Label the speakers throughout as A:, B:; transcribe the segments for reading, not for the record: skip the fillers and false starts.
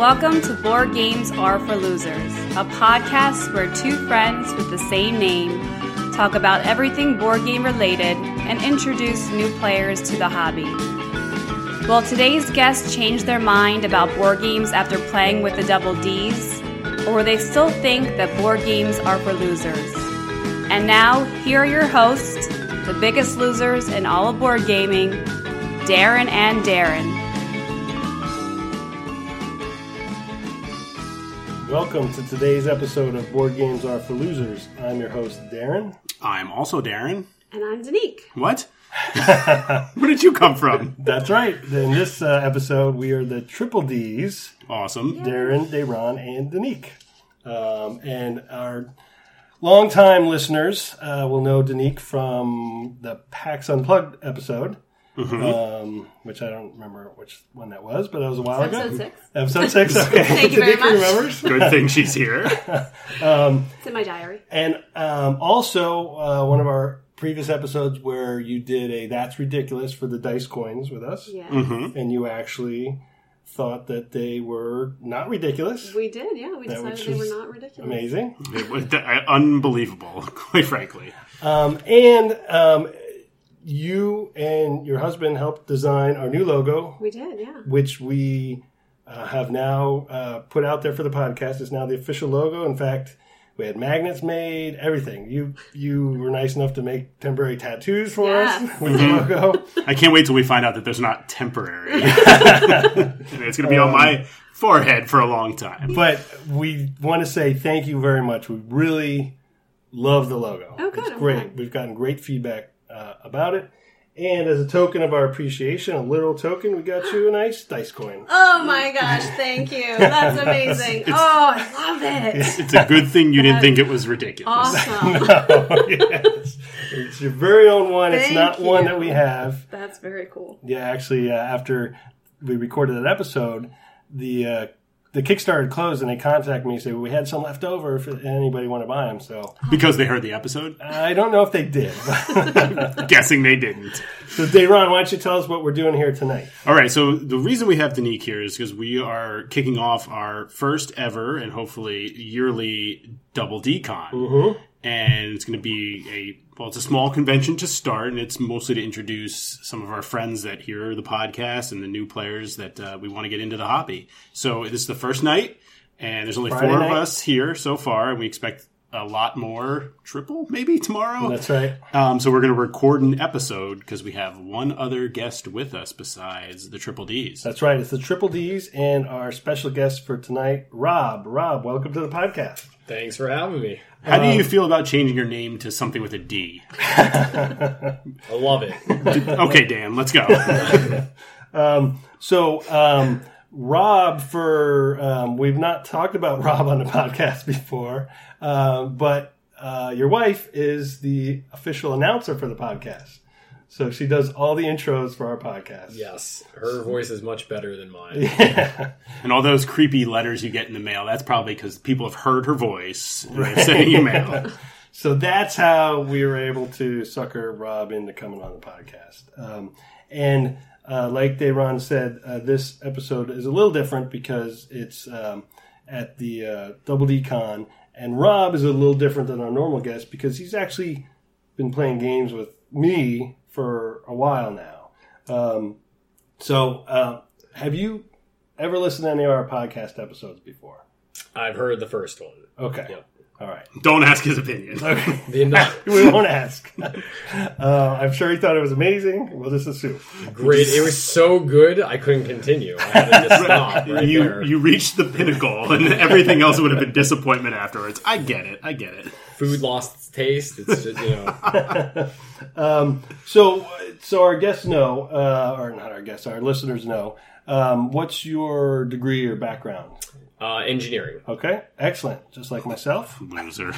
A: Welcome to Board Games Are for Losers, a podcast where two friends with the same name talk about everything board game related and introduce new players to the hobby. Will today's guests change their mind about board games after playing with the Double Ds, or will they still think that board games are for losers? And now, here are your hosts, the biggest losers in all of board gaming, Darren and Darren.
B: Welcome to today's episode of Board Games Are for Losers. I'm your host, Darren.
C: I'm also Darren.
A: And I'm Danique.
C: What? Where did you come from?
B: That's right. In this episode, we are the Triple Ds.
C: Awesome.
B: Darren, Dayron, and Danique. And our longtime listeners will know Danique from the PAX Unplugged episode. Which I don't remember which one that was, but it was a while ago. Episode 6, okay.
A: Thank you very much.
B: Remembers?
C: Good thing she's here.
A: It's in my diary.
B: And also, one of our previous episodes where you did a That's Ridiculous for the dice coins with us.
A: Yeah.
B: And you actually thought that they were not ridiculous.
A: We did, yeah. We decided they were not ridiculous.
B: Amazing.
C: It was unbelievable, quite frankly.
B: You and your husband helped design our new logo.
A: We did, yeah.
B: Which we have now put out there for the podcast. It's now the official logo. In fact, we had magnets made, everything. You were nice enough to make temporary tattoos for us with the logo.
C: I can't wait till we find out that there's not temporary. It's going to be on my forehead for a long time.
B: But we want to say thank you very much. We really love the logo.
A: Oh, good.
B: It's great.
A: Okay.
B: We've gotten great feedback about it. And as a token of our appreciation, a literal token, we got you a nice dice coin.
A: Oh my gosh, thank you. That's amazing. I love it.
C: It's a good thing you didn't think it was ridiculous.
A: Awesome.
B: Yes. It's your very own one. It's not
A: Thank
B: one
A: you.
B: that we have.
A: That's very cool.
B: Yeah, actually, after we recorded that episode, the Kickstarter had closed, and they contacted me and said, we had some left over if anybody want to buy them. So
C: Because they heard the episode?
B: I don't know if they did.
C: Guessing they didn't.
B: So, Dayron, why don't you tell us what we're doing here tonight?
C: All right, so the reason we have Danique here is because we are kicking off our first ever and hopefully yearly Double D Con. And it's going to be it's a small convention to start, and it's mostly to introduce some of our friends that hear the podcast and the new players that we want to get into the hobby. So this is the first night, and there's only
B: Friday
C: 4
B: night.
C: of us here so far, and we expect a lot more, triple maybe tomorrow.
B: That's right.
C: So we're going to record an episode because we have one other guest with us besides the Triple Ds.
B: That's right. It's the Triple Ds and our special guest for tonight, Rob. Rob, welcome to the podcast.
D: Thanks for having me.
C: How do you feel about changing your name to something with a D?
D: I love it.
C: Okay, Dan, let's go.
B: Rob, we've not talked about Rob on the podcast before, but your wife is the official announcer for the podcast. So she does all the intros for our podcast.
D: Yes, her voice is much better than mine.
B: Yeah.
C: And all those creepy letters you get in the mail, that's probably because people have heard her voice and they're sending you mail.
B: So that's how we were able to sucker Rob into coming on the podcast. Like Dayron said, this episode is a little different because it's at the Double D Con. And Rob is a little different than our normal guest because he's actually been playing games with me for a while now. Have you ever listened to any of our podcast episodes before?
D: I've heard the first one.
B: Okay.
D: Yep.
B: All right.
C: Don't ask his opinion.
B: Okay.
D: The
B: We won't ask. I'm sure he thought it was amazing. We'll just assume.
D: great. It was so good, I couldn't continue. I had to just stop right there.
C: You reached the pinnacle, and everything else would have been disappointment afterwards. I get it.
D: Food lost its taste. It's just,
B: So our guests know, or not our guests, our listeners know. What's your degree or background?
D: engineering.
B: Okay, excellent. Just like myself.
C: Loser.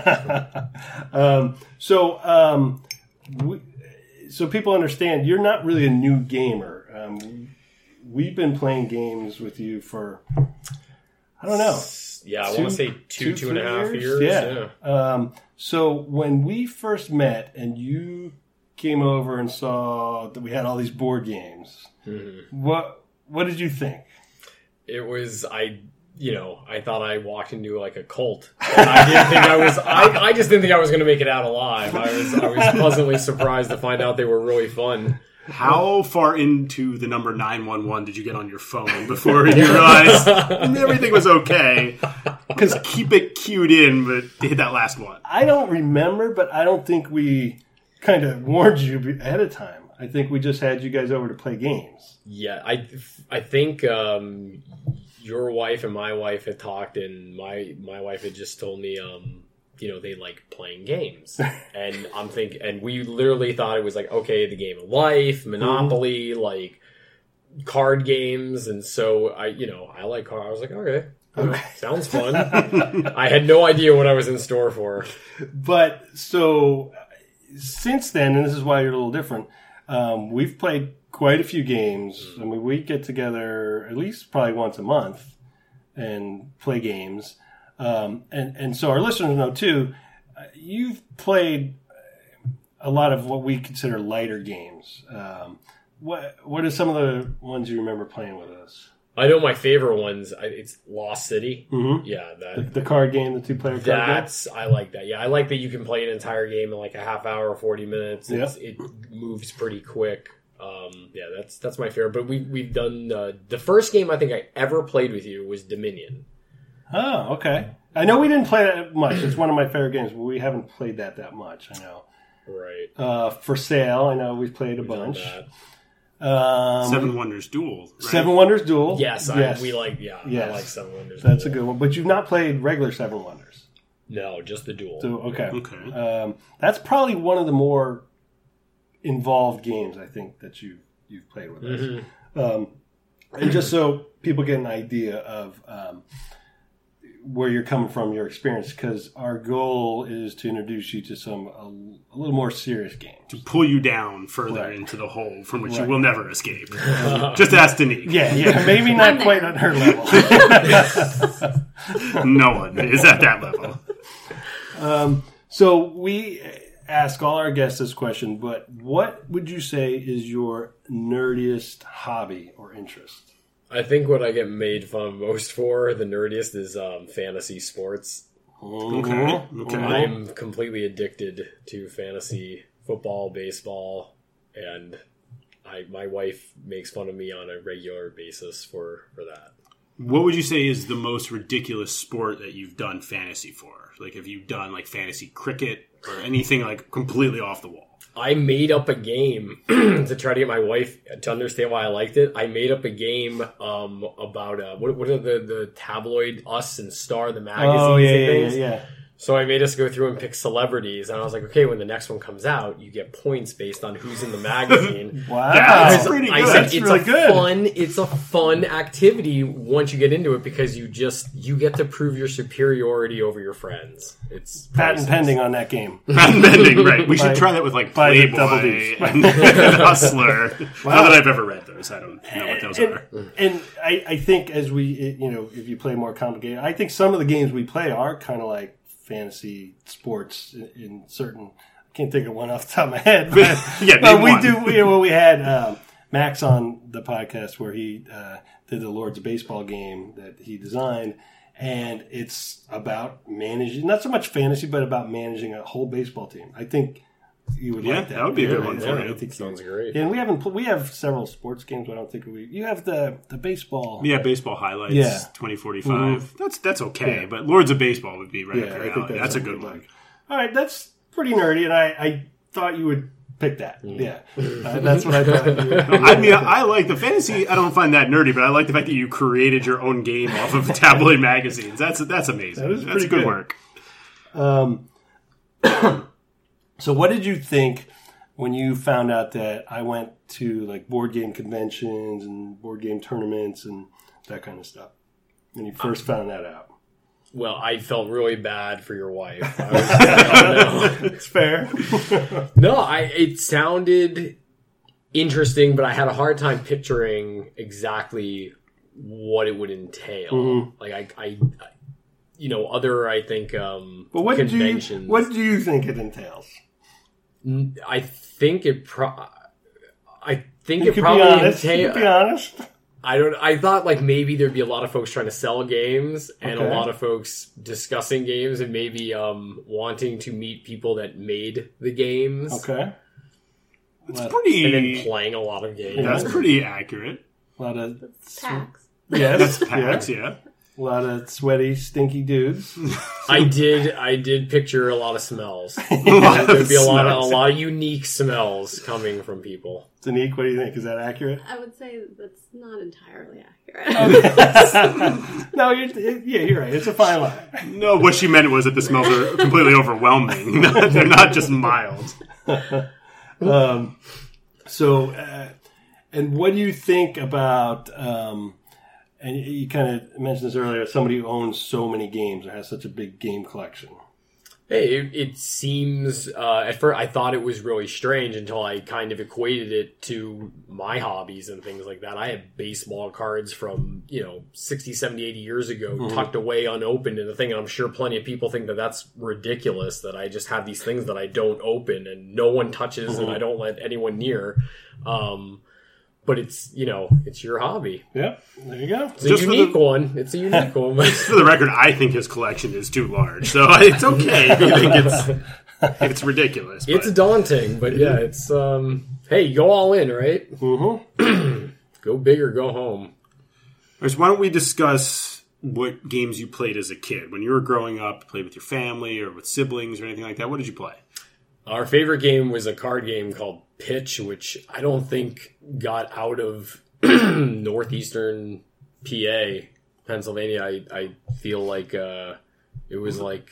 B: So people understand you're not really a new gamer. We've been playing games with you for, I don't know.
D: Yeah, I want to say two and a half years.
B: Yeah. So when we first met and you came over and saw that we had all these board games, what did you think?
D: It was I thought I walked into like a cult. And I didn't think I was. I just didn't think I was going to make it out alive. I was pleasantly surprised to find out they were really fun.
C: How far into the number 911 did you get on your phone before you realized everything was okay? Because keep it queued in, but they hit that last one.
B: I don't remember, but I don't think we kind of warned you ahead of time. I think we just had you guys over to play games.
D: Yeah, I think your wife and my wife had talked, and my wife had just told me, they like playing games, and I'm thinking, and we literally thought it was like, okay, the game of life, Monopoly, like card games, and so I like cards. I was like, okay. Sounds fun. I had no idea what I was in store for.
B: But so since then, and this is why you're a little different, we've played quite a few games. I mean, we get together at least probably once a month and play games. And so our listeners know too, you've played a lot of what we consider lighter games. What are some of the ones you remember playing with us?
D: I know my favorite ones. It's Lost City.
B: Mm-hmm.
D: Yeah,
B: the card game, the 2-player card game.
D: I like that. Yeah, I like that you can play an entire game in like a half hour or 40 minutes. It moves pretty quick. That's my favorite. But we've done the first game I think I ever played with you was Dominion.
B: Oh, okay. I know we didn't play that much. It's one of my favorite games, but we haven't played that much. I know.
D: Right.
B: For Sale, I know we've played a bunch.
C: Seven Wonders Duel. Right?
B: Seven Wonders Duel.
D: Yes. I like Seven Wonders.
B: That's
D: Duel.
B: a good one. But you've not played regular Seven Wonders.
D: No, just the Duel.
B: So, okay. That's probably one of the more involved games I think that you've played with us. And just so people get an idea of where you're coming from, your experience, because our goal is to introduce you to some a little more serious games.
C: To pull you down further into the hole from which you will never escape. Just ask Denise.
B: Yeah, maybe not quite on her level.
C: No one is at that level.
B: So we ask all our guests this question, but what would you say is your nerdiest hobby or interest?
D: I think what I get made fun of most for, the nerdiest, is fantasy sports.
C: Okay.
D: I'm completely addicted to fantasy football, baseball, and my wife makes fun of me on a regular basis for that.
C: What would you say is the most ridiculous sport that you've done fantasy for? Like, have you done like fantasy cricket or anything like completely off the wall?
D: I made up a game to try to get my wife to understand why I liked it. I made up a game about what are the tabloid Us and Star, the magazines and things.
B: Yeah.
D: So I made us go through and pick celebrities, and I was like, okay, when the next one comes out, you get points based on who's in the magazine.
B: Wow,
C: that's pretty good.
D: I said,
B: that's really good.
D: It's a fun activity once you get into it because you get to prove your superiority over your friends. It's
B: patent pending on that game.
C: Patent pending, right? We should try that with like Playboy and Hustler. Wow. Not that I've ever read those. I don't know what those are.
B: And I think as we, if you play more complicated, I think some of the games we play are kind of like fantasy sports in certain. I can't think of one off the top of my head, but we had Max on the podcast where he did the Lords of Baseball game that he designed, and it's about managing, not so much fantasy, but about managing a whole baseball team. I think you would like that.
C: That would be a good one for you.
B: I think
D: sounds great.
B: And we have several sports games, but I don't think you have the baseball.
C: Yeah, baseball highlights. 2045. Mm-hmm. That's okay, but Lords of Baseball would be right up your alley. That's a good one.
B: Like. All right, that's pretty nerdy, and I thought you would pick that. Yeah, that's what I thought.
C: I mean, I like the fantasy. I don't find that nerdy, but I like the fact that you created your own game off of tabloid magazines. That's amazing. That's good work.
B: So what did you think when you found out that I went to like board game conventions and board game tournaments and that kind of stuff? When you first found that out?
D: Well, I felt really bad for your wife. I was like, oh, no.
B: It's fair.
D: No, it sounded interesting, but I had a hard time picturing exactly what it would entail. Mm-hmm. Like I think
B: but
D: conventions.
B: What do you think it entails?
D: I think it probably
B: entails. Be honest.
D: I thought like maybe there'd be a lot of folks trying to sell games and a
B: Okay.
D: lot of folks discussing games and maybe wanting to meet people that made the games.
B: Okay.
C: It's
D: And
C: pretty.
D: then playing a lot of games.
C: That's pretty accurate.
B: A lot of
E: PAX.
B: yes,
C: PAX, yeah.
B: A lot of sweaty, stinky dudes.
D: I did picture a lot of smells. There'd be a lot of unique smells coming from people.
B: Danique, what do you think? Is that accurate?
E: I would say that's not entirely accurate.
B: No, you're right. It's a fine line.
C: No, what she meant was that the smells are completely overwhelming. They're not just mild.
B: So, and what do you think about? And you kind of mentioned this earlier. Somebody who owns so many games or has such a big game collection.
D: Hey, it seems, at first I thought it was really strange until I kind of equated it to my hobbies and things like that. I have baseball cards from, 60, 70, 80 years ago tucked away unopened in the thing. And I'm sure plenty of people think that that's ridiculous that I just have these things that I don't open and no one touches and I don't let anyone near. But it's, it's your hobby.
B: Yeah, there you go.
D: It's a unique one. It's a unique one.
C: For the record, I think his collection is too large, so it's okay if you think it's ridiculous.
D: It's
C: but-
D: daunting, but yeah, it's, hey, go all in, right?
B: Mm-hmm.
D: Go big or go home.
C: So why don't we discuss what games you played as a kid? When you were growing up, played with your family or with siblings or anything like that, what did you play?
D: Our favorite game was a card game called Pitch, which I don't think got out of northeastern PA, Pennsylvania. I feel like it was like...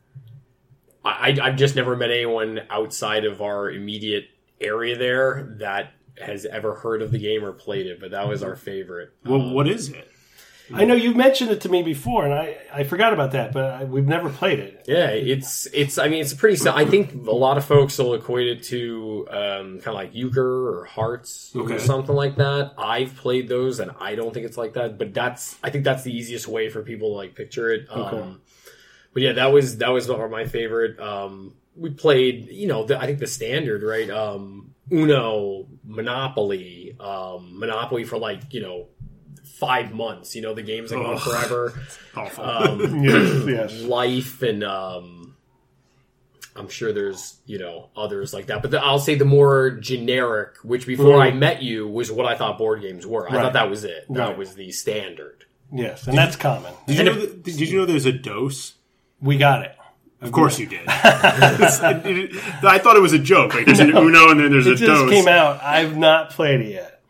D: I've just never met anyone outside of our immediate area there that has ever heard of the game or played it, but that was our favorite.
C: Well, what is it?
B: I know you've mentioned it to me before, and I forgot about that, but we've never played it.
D: Yeah, it's a pretty... I think a lot of folks will equate it to kind of like euchre or hearts
C: Okay.
D: or something like that. I've played those, and I don't think it's like that. But I think that's the easiest way for people to like picture it.
B: Okay.
D: But yeah, that was my favorite. We played, I think the standard, right? Uno, Monopoly, Monopoly for 5 months. The games that go on forever.
C: Awful.
B: Yes.
D: Life and I'm sure there's others like that, but I'll say the more generic, which before I met you was what I thought board games were. I thought that was it. That
B: Right.
D: was the standard.
B: Yes, and that's common.
C: Did you know there's a dose?
B: We got it.
C: Of course you did. I thought it was a joke. Like there's an Uno and then there's
B: It
C: a
B: just
C: dose.
B: came out. I've not played it yet,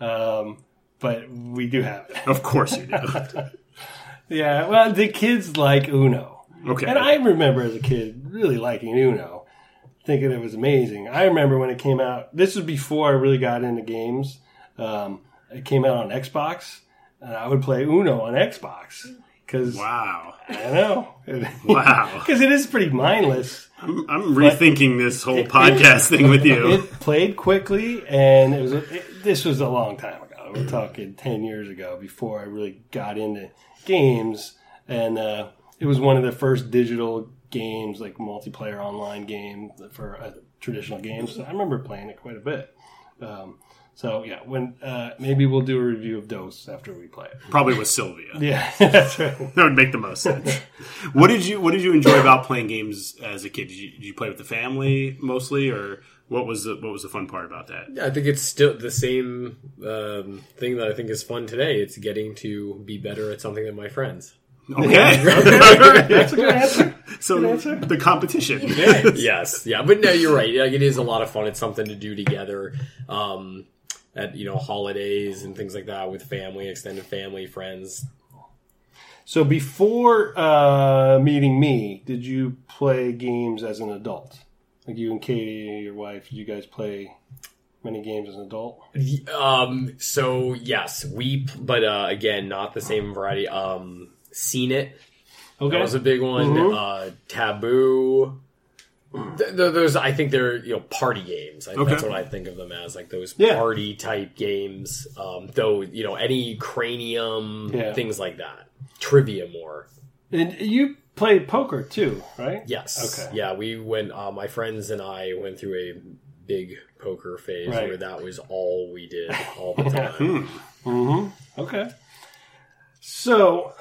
B: but we do have it.
C: Of course you did.
B: Yeah, well, the kids like Uno.
C: Okay.
B: And I remember as a kid really liking Uno, thinking it was amazing. I remember when it came out, this was before I really got into games. It came out on Xbox, and I would play Uno on Xbox. Cause
C: Wow.
B: I know.
C: Wow.
B: Because it is pretty mindless.
C: I'm rethinking this whole podcast thing with you.
B: It played quickly, and this was a long time ago. We're talking 10 years ago before I really got into games. And it was one of the first digital games, like multiplayer online game for traditional games. So I remember playing it quite a bit. So yeah, when maybe we'll do a review of Dose after we play it.
C: Probably with Sylvia.
B: Yeah, that's right.
C: That would make the most sense. What did you enjoy about playing games as a kid? Did you play with the family mostly, or what was the fun part about that?
D: I think it's still the same thing that I think is fun today. It's getting to be better at something than my friends.
C: Okay.
B: That's a good answer.
C: So the competition.
D: Yes, yeah, but no, you're right. Like, it is a lot of fun. It's something to do together at holidays and things like that with family, extended family, friends.
B: So before meeting me, did you play games as an adult? Like you and Katie, your wife, did you guys play many games as an adult?
D: So yes, but again, not the same variety. Seen It.
B: Okay.
D: That was a big one.
B: Mm-hmm.
D: Taboo. Those, I think they're party games.
C: Okay.
D: That's what I think of them as, like those
B: Yeah.
D: party type games. Though any Cranium,
B: Yeah.
D: things like that. Trivia more.
B: And you played poker too, right?
D: Yes.
B: Okay.
D: Yeah, we went. My friends and I went through a big poker phase
B: Right.
D: where that was all we did all the time.
B: Okay. So,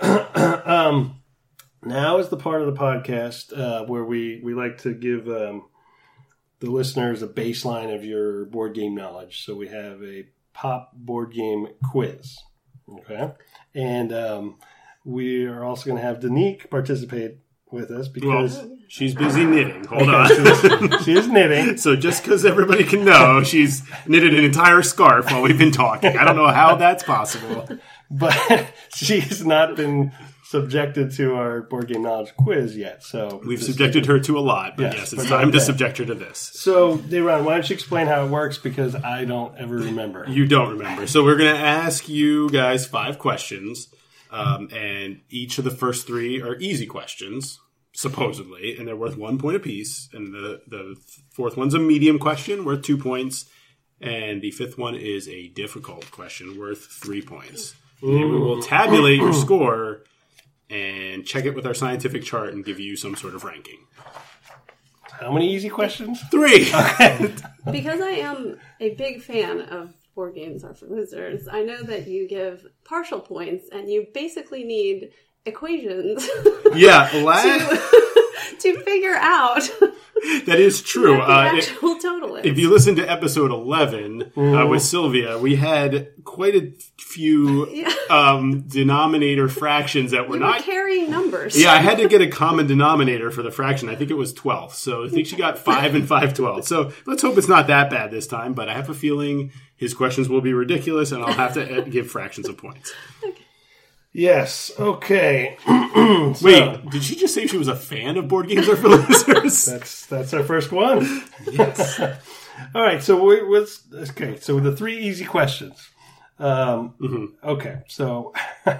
B: now is the part of the podcast where we like to give the listeners a baseline of your board game knowledge. So we have a pop board game quiz. Okay. And we are also going to have Danique participate with us because
C: she's busy knitting. Hold on.
B: she is knitting.
C: So just because everybody can know, she's knitted an entire scarf while we've been talking. I don't know how that's possible.
B: But she's not been subjected to our board game knowledge quiz yet. So
C: we've subjected her to a lot, but yes, it's time to subject her to this.
B: So, Dayron, why don't you explain how it works? Because I don't ever remember.
C: You don't remember. So we're going to ask you guys 5 questions, and each of the first 3 are easy questions, supposedly, and they're worth 1 point apiece. And the 4th one's a medium question worth 2 points, and the 5th one is a difficult question worth 3 points. And we will tabulate your score and check it with our scientific chart and give you some sort of ranking.
B: How many easy questions?
C: 3!
E: Because I am a big fan of Board Games Are for Losers, I know that you give partial points and you basically need equations
C: Yeah,
E: to figure out
C: that is true.
E: what the actual total is.
C: If you listen to episode 11 with Sylvia, we had quite a few denominator fractions that were
E: you
C: not
E: were carrying numbers.
C: Yeah, I had to get a common denominator for the fraction. I think it was 12. So I think she got 5 and 5/12. So let's hope it's not that bad this time. But I have a feeling his questions will be ridiculous, and I'll have to give fractions of points.
B: Yes. Okay.
C: Wait, did she just say she was a fan of Board Games Are for Losers?
B: That's our first one. Yes. All right. So So the 3 easy questions. Okay. So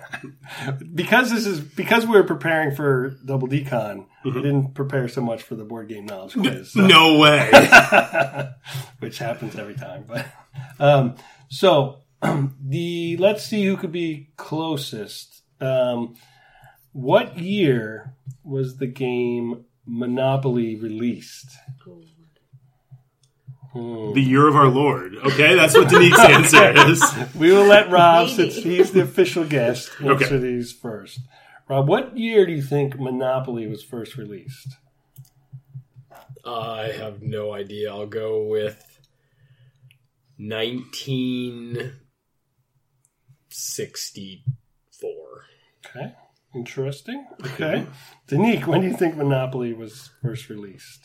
B: because we're preparing for Double D-Con, we didn't prepare so much for the board game knowledge quiz. So.
C: No way.
B: Which happens every time. But let's see who could be closest. What year was the game Monopoly released?
C: The year of our Lord. Okay, that's what Danique's answer is.
B: We will let Rob, since he's the official guest, answer these first. Rob, what year do you think Monopoly was first released?
D: I have no idea. I'll go with 1964.
B: Okay, interesting. Okay. Danique, when do you think Monopoly was first released?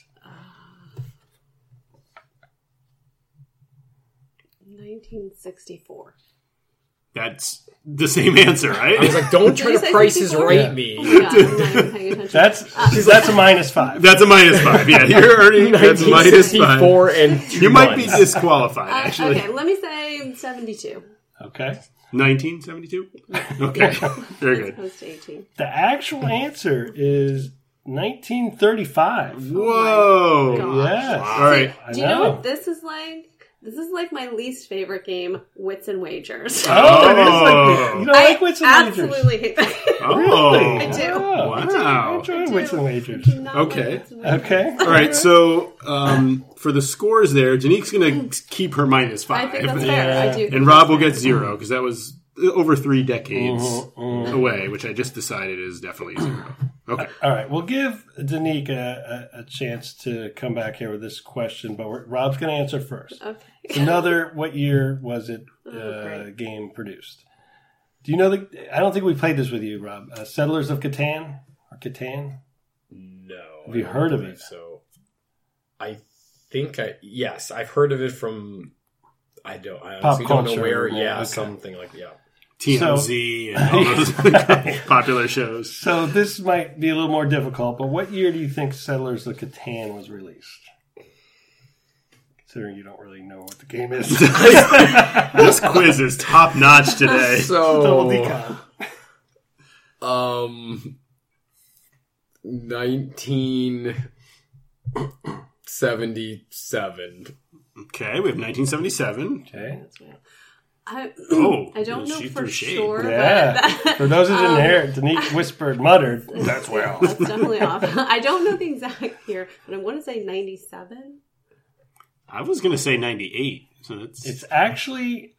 E: 1964.
C: That's the same answer, right?
D: I was like, don't try to prices right me.
E: Yeah, I'm not even paying attention.
B: That's a -5.
C: That's a -5. Yeah, you're earning that's -5.
D: And 2
C: you might be
D: months.
C: disqualified, actually.
E: Okay, let me say 72.
B: Okay.
C: 1972? Okay. Very good.
E: Opposed to 18.
B: The actual answer is 1935.
C: Whoa.
E: God.
B: Yes.
C: All right.
E: Do you know what this is like? This is like my least favorite game, Wits and Wagers.
B: Oh, it is like you don't like Wits and Wagers?
E: Absolutely hate that game.
C: Oh.
E: I do.
B: Oh,
C: Wow.
B: I enjoy Wits and Wagers.
E: Do not like
C: Okay.
E: Wits and Wagers.
B: Okay.
C: All right, so for the scores there, Danique's going to keep her -5.
E: I think that's fair. I do.
C: And Rob will get 0 because that was over 3 decades away, which I just decided is definitely 0. Okay.
B: All right. We'll give Danique a chance to come back here with this question, but Rob's going to answer first.
E: Okay.
B: What year was it game produced? Do you know I don't think we played this with you, Rob. Settlers of Catan? Or Catan?
D: No.
B: Have you heard of it?
D: So, I think yes, I've heard of it from. I honestly don't know where. Yeah,
B: okay.
D: something like
C: TMZ and all those popular shows.
B: So this might be a little more difficult, but what year do you think Settlers of Catan was released? Considering you don't really know what the game is.
C: This quiz is top notch today.
B: Double D-Con.
D: 1977.
C: Okay, we have 1977.
B: Okay.
E: I
C: Oh,
E: don't know
C: she
E: for
C: threw shade.
E: sure,
B: Yeah.
E: but
B: For those who didn't hear it, Danique muttered, that's well.
E: that's definitely off. I don't know the exact year, but I want to say 97.
C: I was going to say 98. So
B: It's actually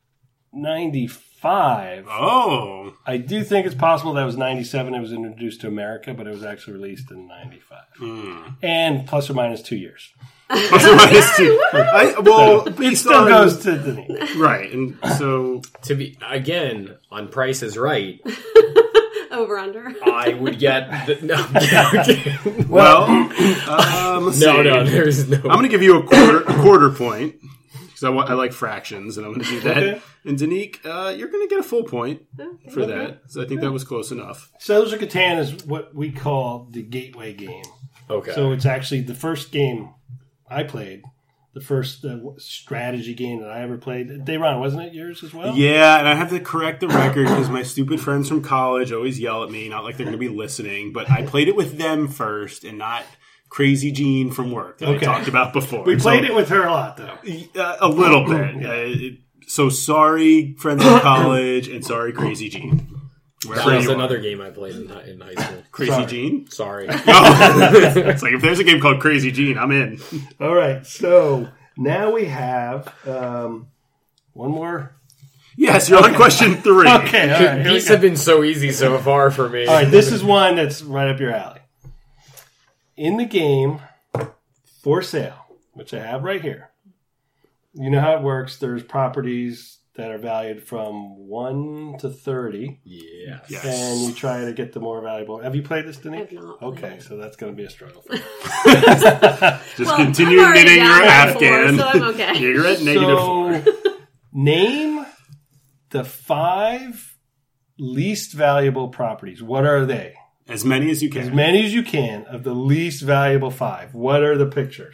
B: 95.
C: Oh.
B: I do think it's possible that was 97. It was introduced to America, but it was actually released in 95. And plus or minus 2 years.
C: Plus or minus 2. Well,
B: It still goes to Denise.
C: Right. And so,
D: To be again on Price is Right,
E: Over under.
D: I would get okay.
C: well, let's see.
D: No, there's no.
C: I'm going to give you a quarter point. Because I like fractions, and I'm going to do that.
B: Okay.
C: And Danique, you're going to get a full point for that. So I think that was close enough.
B: Settlers of Catan is what we call the gateway game.
D: Okay.
B: So it's actually the first game I played, the first strategy game that I ever played. Dayron, wasn't it yours as well?
C: Yeah, and I have to correct the record because my stupid friends from college always yell at me, not like they're going to be listening, but I played it with them first and not Crazy Jean from work that I talked about before.
B: We played it with her a lot, though.
C: A little bit. So sorry, friends from college, and sorry, Crazy Jean.
D: That was another game I played in high school.
C: Crazy Jean?
D: Sorry.
C: Oh. It's like if there's a game called Crazy Jean, I'm in.
B: All right, so now we have one more.
C: Yes, you're on question 3.
B: Okay, all right. Here we
D: These
B: go.
D: have been so easy so far for me.
B: All right, this is one that's right up your alley. In the game, for sale, which I have right here, you know how it works. There's properties that are valued from 1 to 30,
D: Yeah.
C: Yes.
B: and you try to get the more valuable. Have you played this, Denise?
E: I have not played
B: Okay,
E: it.
B: so that's going to be a struggle for you.
C: Just continue
E: I'm already
C: knitting your
E: down by 4,
C: Afghan.
E: so I'm okay.
C: Yeah, you're at -4.
B: So, name the 5 least valuable properties. What are they?
C: As many as you
B: As
C: can.
B: many as you can of the least valuable 5. What are the pictures?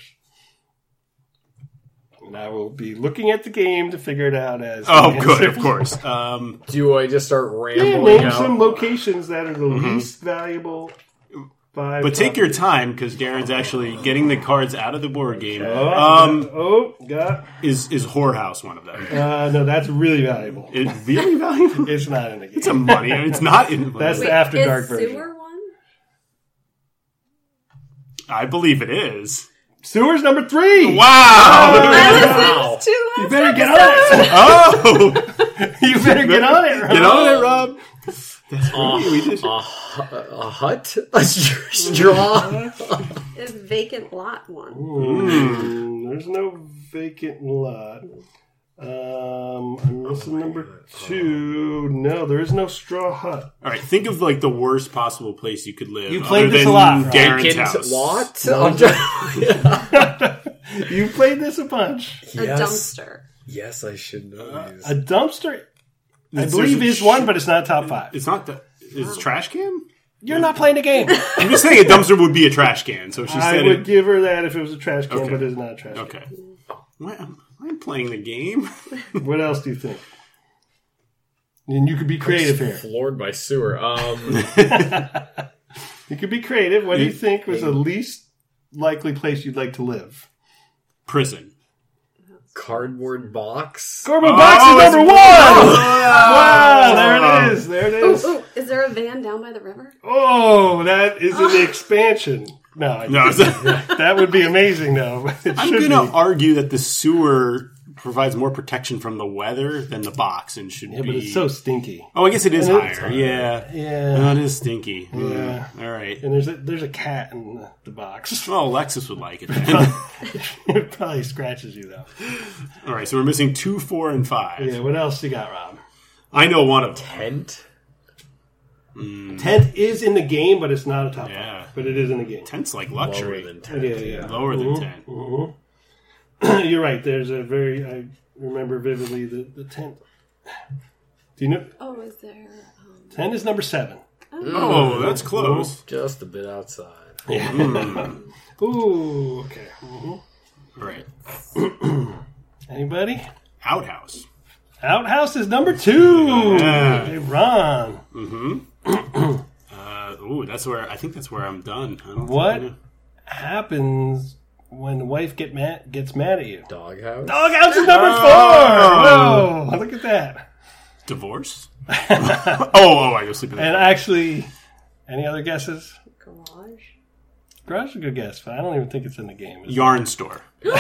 B: And I will be looking at the game to figure it out as.
C: Oh,
B: the
C: good,
B: answers.
C: of course.
D: Do I just start
B: Yeah,
D: rambling
B: name
D: out?
B: some locations that are the least valuable 5.
C: But take your time, because Darren's actually getting the cards out of the board game.
B: Got.
C: Is Whorehouse one of them?
B: No, that's really valuable.
C: It's really valuable?
B: It's not in the game.
C: It's a money. It's not in
B: That's
C: money.
B: the After
E: is
B: Dark version.
E: Sewer one?
C: I believe it is.
B: Sewer's number 3.
C: Wow!
D: Wow.
B: You better get on it.
C: Oh!
B: You better get on it. Rob.
C: Get on it, Rob. That's right. We just...
D: A hut? A straw?
E: Is vacant lot one?
B: There's no vacant lot. I'm missing number 2. No, there is no straw hut.
C: All right, think of like the worst possible place you could live.
B: You played
C: other
B: this
C: than
B: a lot, Rob.
C: Darren's
D: Vacant
C: house.
D: what?
B: You played this a bunch.
E: A dumpster.
D: Yes, I should know these.
B: A dumpster, I
C: It's-
B: believe,
C: there's
B: is
C: a
B: one, but it's not top 5.
C: It's not the. Is it trash can?
B: You're not playing the game.
C: I'm just saying a dumpster would be a trash can. So she
B: I
C: said
B: would
C: it.
B: give her that if it was a trash can,
C: Okay.
B: but it's not a trash
C: Okay. I'm playing the game.
B: can. What else do you think? And you could be creative here.
D: Floored by sewer.
B: You could be creative. What do you think was the least likely place you'd like to live?
C: Prison.
D: Cardboard box.
B: Cardboard box is number 1! Wow, there it is. There it is.
E: Oh, is there a van down by the river?
B: Oh, that is an expansion. No,
C: No,
B: that would be amazing, though. It
C: I'm
B: should
C: going to
B: be.
C: argue that the sewer provides more protection from the weather than the box and should
B: Yeah,
C: be.
B: but it's so stinky.
C: Oh, I guess it is
B: And it's
C: higher. Yeah.
B: Yeah.
C: No, it is stinky.
B: Yeah.
C: All right.
B: And there's a cat in the box.
C: Well, Alexis would like it. Then.
B: It probably scratches you, though.
C: All right, so we're missing 2, 4, and 5.
B: Yeah, what else you got, Rob?
C: I know one of them.
D: Tent.
B: Tent is in the game, but it's not a top
C: Yeah.
B: 5. But it is in the game.
C: Tent's like
D: Lower
C: luxury.
D: than tent.
B: Yeah.
C: Lower than 10.
B: You're right. There's a very, I remember vividly the tent. Do you know?
E: Oh, is there?
B: Tent is number 7.
C: Oh, that's close.
D: Just a bit outside.
B: Ooh, okay.
C: All right.
B: Anybody?
C: Outhouse.
B: Outhouse is number 2.
C: Yeah.
B: Hey, Ron.
C: That's where I think that's where I'm done. I don't
B: What
C: think
B: happens when the wife gets mad at you?
D: Doghouse.
B: Doghouse is number 4.
C: Oh.
B: Whoa, look at that.
C: Divorce? I go sleep in the
B: And actually, any other guesses?
E: Garage.
B: Garage is a good guess, but I don't even think it's in the game.
C: Yarn store.
E: No,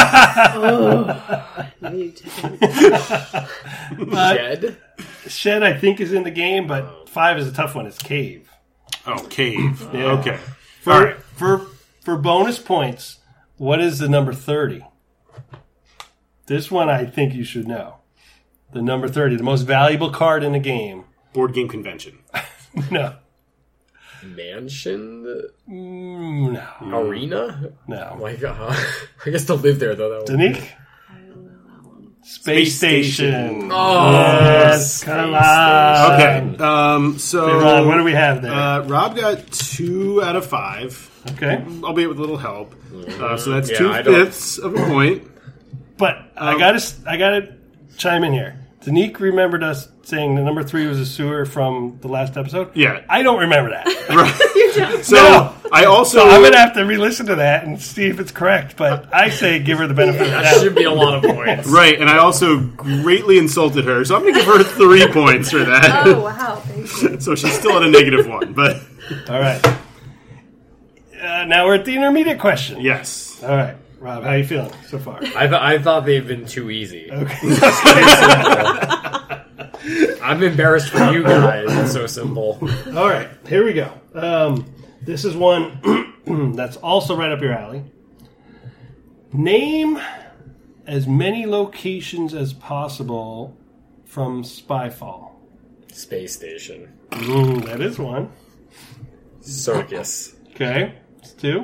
E: you didn't.
D: Shed?
B: Shed, I think, is in the game, but 5 is a tough one. It's cave.
C: Oh, cave.
B: Yeah.
C: Okay. All right.
B: For bonus points, what is the number 30? This one I think you should know. The number 30, the most valuable card in the game.
C: Board game convention.
B: No.
D: Mansion?
B: No.
D: Arena?
B: No.
D: My God. I guess they'll live there, though.
B: Danique?
E: I don't know that one.
B: Space Station.
D: Oh,
B: Yes,
D: Space
B: come on.
C: Okay.
B: Hey, Ron, what do we have there?
C: Rob got 2 out of 5,
B: Okay.
C: albeit with a little help. So that's
D: Yeah,
C: 2/5 of a point.
B: But I gotta chime in here. Danique remembered us saying the number 3 was a sewer from the last episode.
C: Yeah.
B: I don't remember that.
C: Right. So
B: No.
C: I also
B: So I'm gonna have to re-listen to that and see if it's correct. But I say give her the benefit of the
D: That
B: doubt.
D: should be a lot of points.
C: right, and I also greatly insulted her, so I'm going to give her 3 points for that.
E: Oh, wow. Thank you.
C: So she's still at a -1, but
B: All right. Now we're at the intermediate question.
C: yes.
B: All right, Rob, how you feeling so far?
D: I thought they've been too easy.
B: Okay.
D: I'm embarrassed for you guys. It's so simple.
B: All right, here we go. This is one that's also right up your alley. Name as many locations as possible from Spyfall.
D: Space station.
B: That is one.
D: Circus.
B: Okay, it's 2.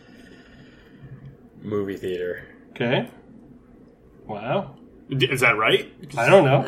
D: Movie theater.
B: Okay. Wow.
C: Is that right?
B: I don't know.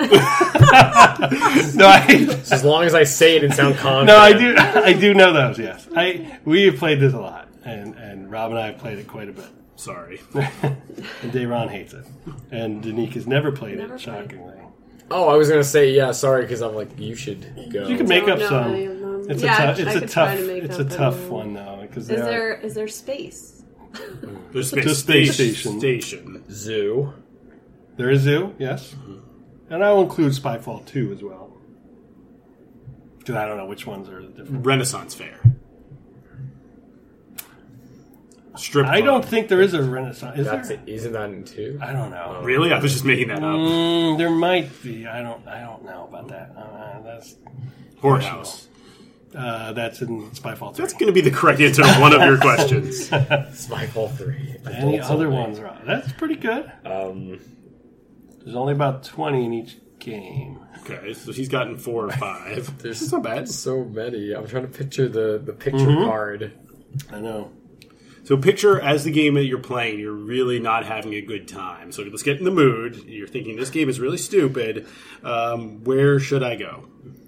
B: No,
D: So as long as I say it and sound confident.
B: No, I do know those. Yes, we have played this a lot, and Rob and I have played it quite a bit.
C: Sorry.
B: And Dayron hates it, and Danique has never played
E: Never
B: it.
E: played.
B: Shockingly,
D: Oh, I was going to say, yeah, sorry, because I'm like, you should go.
B: you can make
E: Don't
B: up
E: know
B: some.
E: any of them.
B: It's
E: Yeah,
B: a
E: I could try to make
B: it's
E: up
B: a tough
E: any.
B: one though because
E: Is there space?
C: There's
B: The space station.
C: Station.
D: Zoo.
B: there is Zoo, yes, and I will include Spyfall 2 as well because I don't know which ones are different.
C: Renaissance Fair. Strip
B: I
C: club.
B: don't think there is a Renaissance. Is
D: That's
B: there?
D: it. Isn't that in 2?
B: I don't know.
C: Really? I was just making that up.
B: There might be. I don't know about that. That's
C: Whorehouse.
B: That's in Spyfall 3.
C: That's going to be the correct answer to one of your questions.
D: Spyfall 3.
B: Any
D: Adults
B: other
D: only.
B: ones, Rob? That's pretty good. There's only about 20 in each game.
C: Okay, so he's gotten 4 or 5.
D: There's
C: That's not bad.
D: so many. I'm trying to picture the picture
B: Mm-hmm.
D: card.
B: I know.
C: So picture as the game that you're playing, you're really not having a good time. So let's get in the mood. You're thinking, this game is really stupid. Where should I go?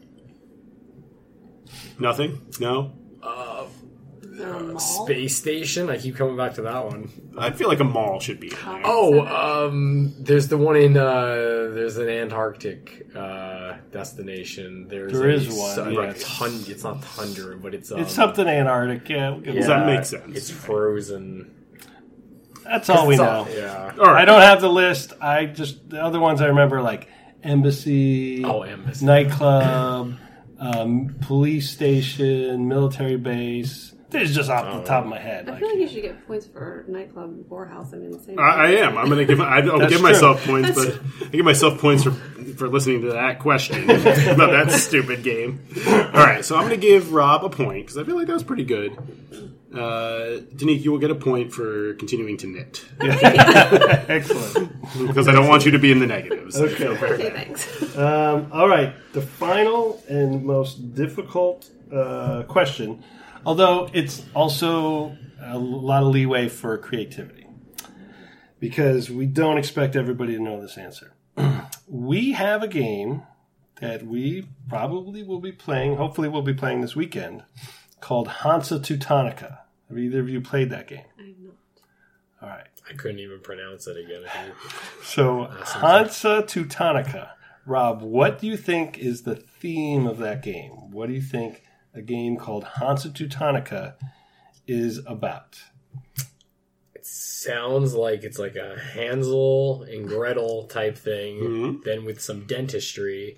C: Nothing? No?
E: Is there a mall?
D: Space station. I keep coming back to that one.
C: I feel like a mall should be in there.
D: Oh, there's the one in there's an Antarctic destination.
B: There is one, yes.
D: It's not tundra, but it's
B: It's something Antarctic. Yeah, we'll give it
C: Does
B: that.
C: that make sense?
D: It's frozen.
B: That's all we know.
D: Yeah.
C: All right.
B: I don't have the list. The other ones I remember like Embassy,
D: Oh, Embassy.
B: nightclub, police station, military base. This is just off the top of my head.
E: I feel like you should get points for nightclub and whorehouse. I mean, the same.
C: I am. I'm going to give. I'll
B: That's
C: give
B: true.
C: myself points, but I give myself points for listening to that question about that stupid game. All right, so I'm going to give Rob a point because I feel like that was pretty good. Danique, you will get a point for continuing to knit
B: Excellent.
C: because I don't want you to be in the negatives.
B: Okay.
E: Okay, thanks.
B: All right. The final and most difficult question, although it's also a lot of leeway for creativity, because we don't expect everybody to know this answer. We have a game that we probably will be playing, hopefully we'll be playing this weekend, called Hansa Teutonica. Have either of you played that game?
E: I'm not.
B: All right.
D: I couldn't even pronounce it again.
B: So, Hansa Teutonica. Rob, what do you think is the theme of that game? What do you think a game called Hansa Teutonica is about?
D: It sounds like it's like a Hansel and Gretel type thing, then with some dentistry,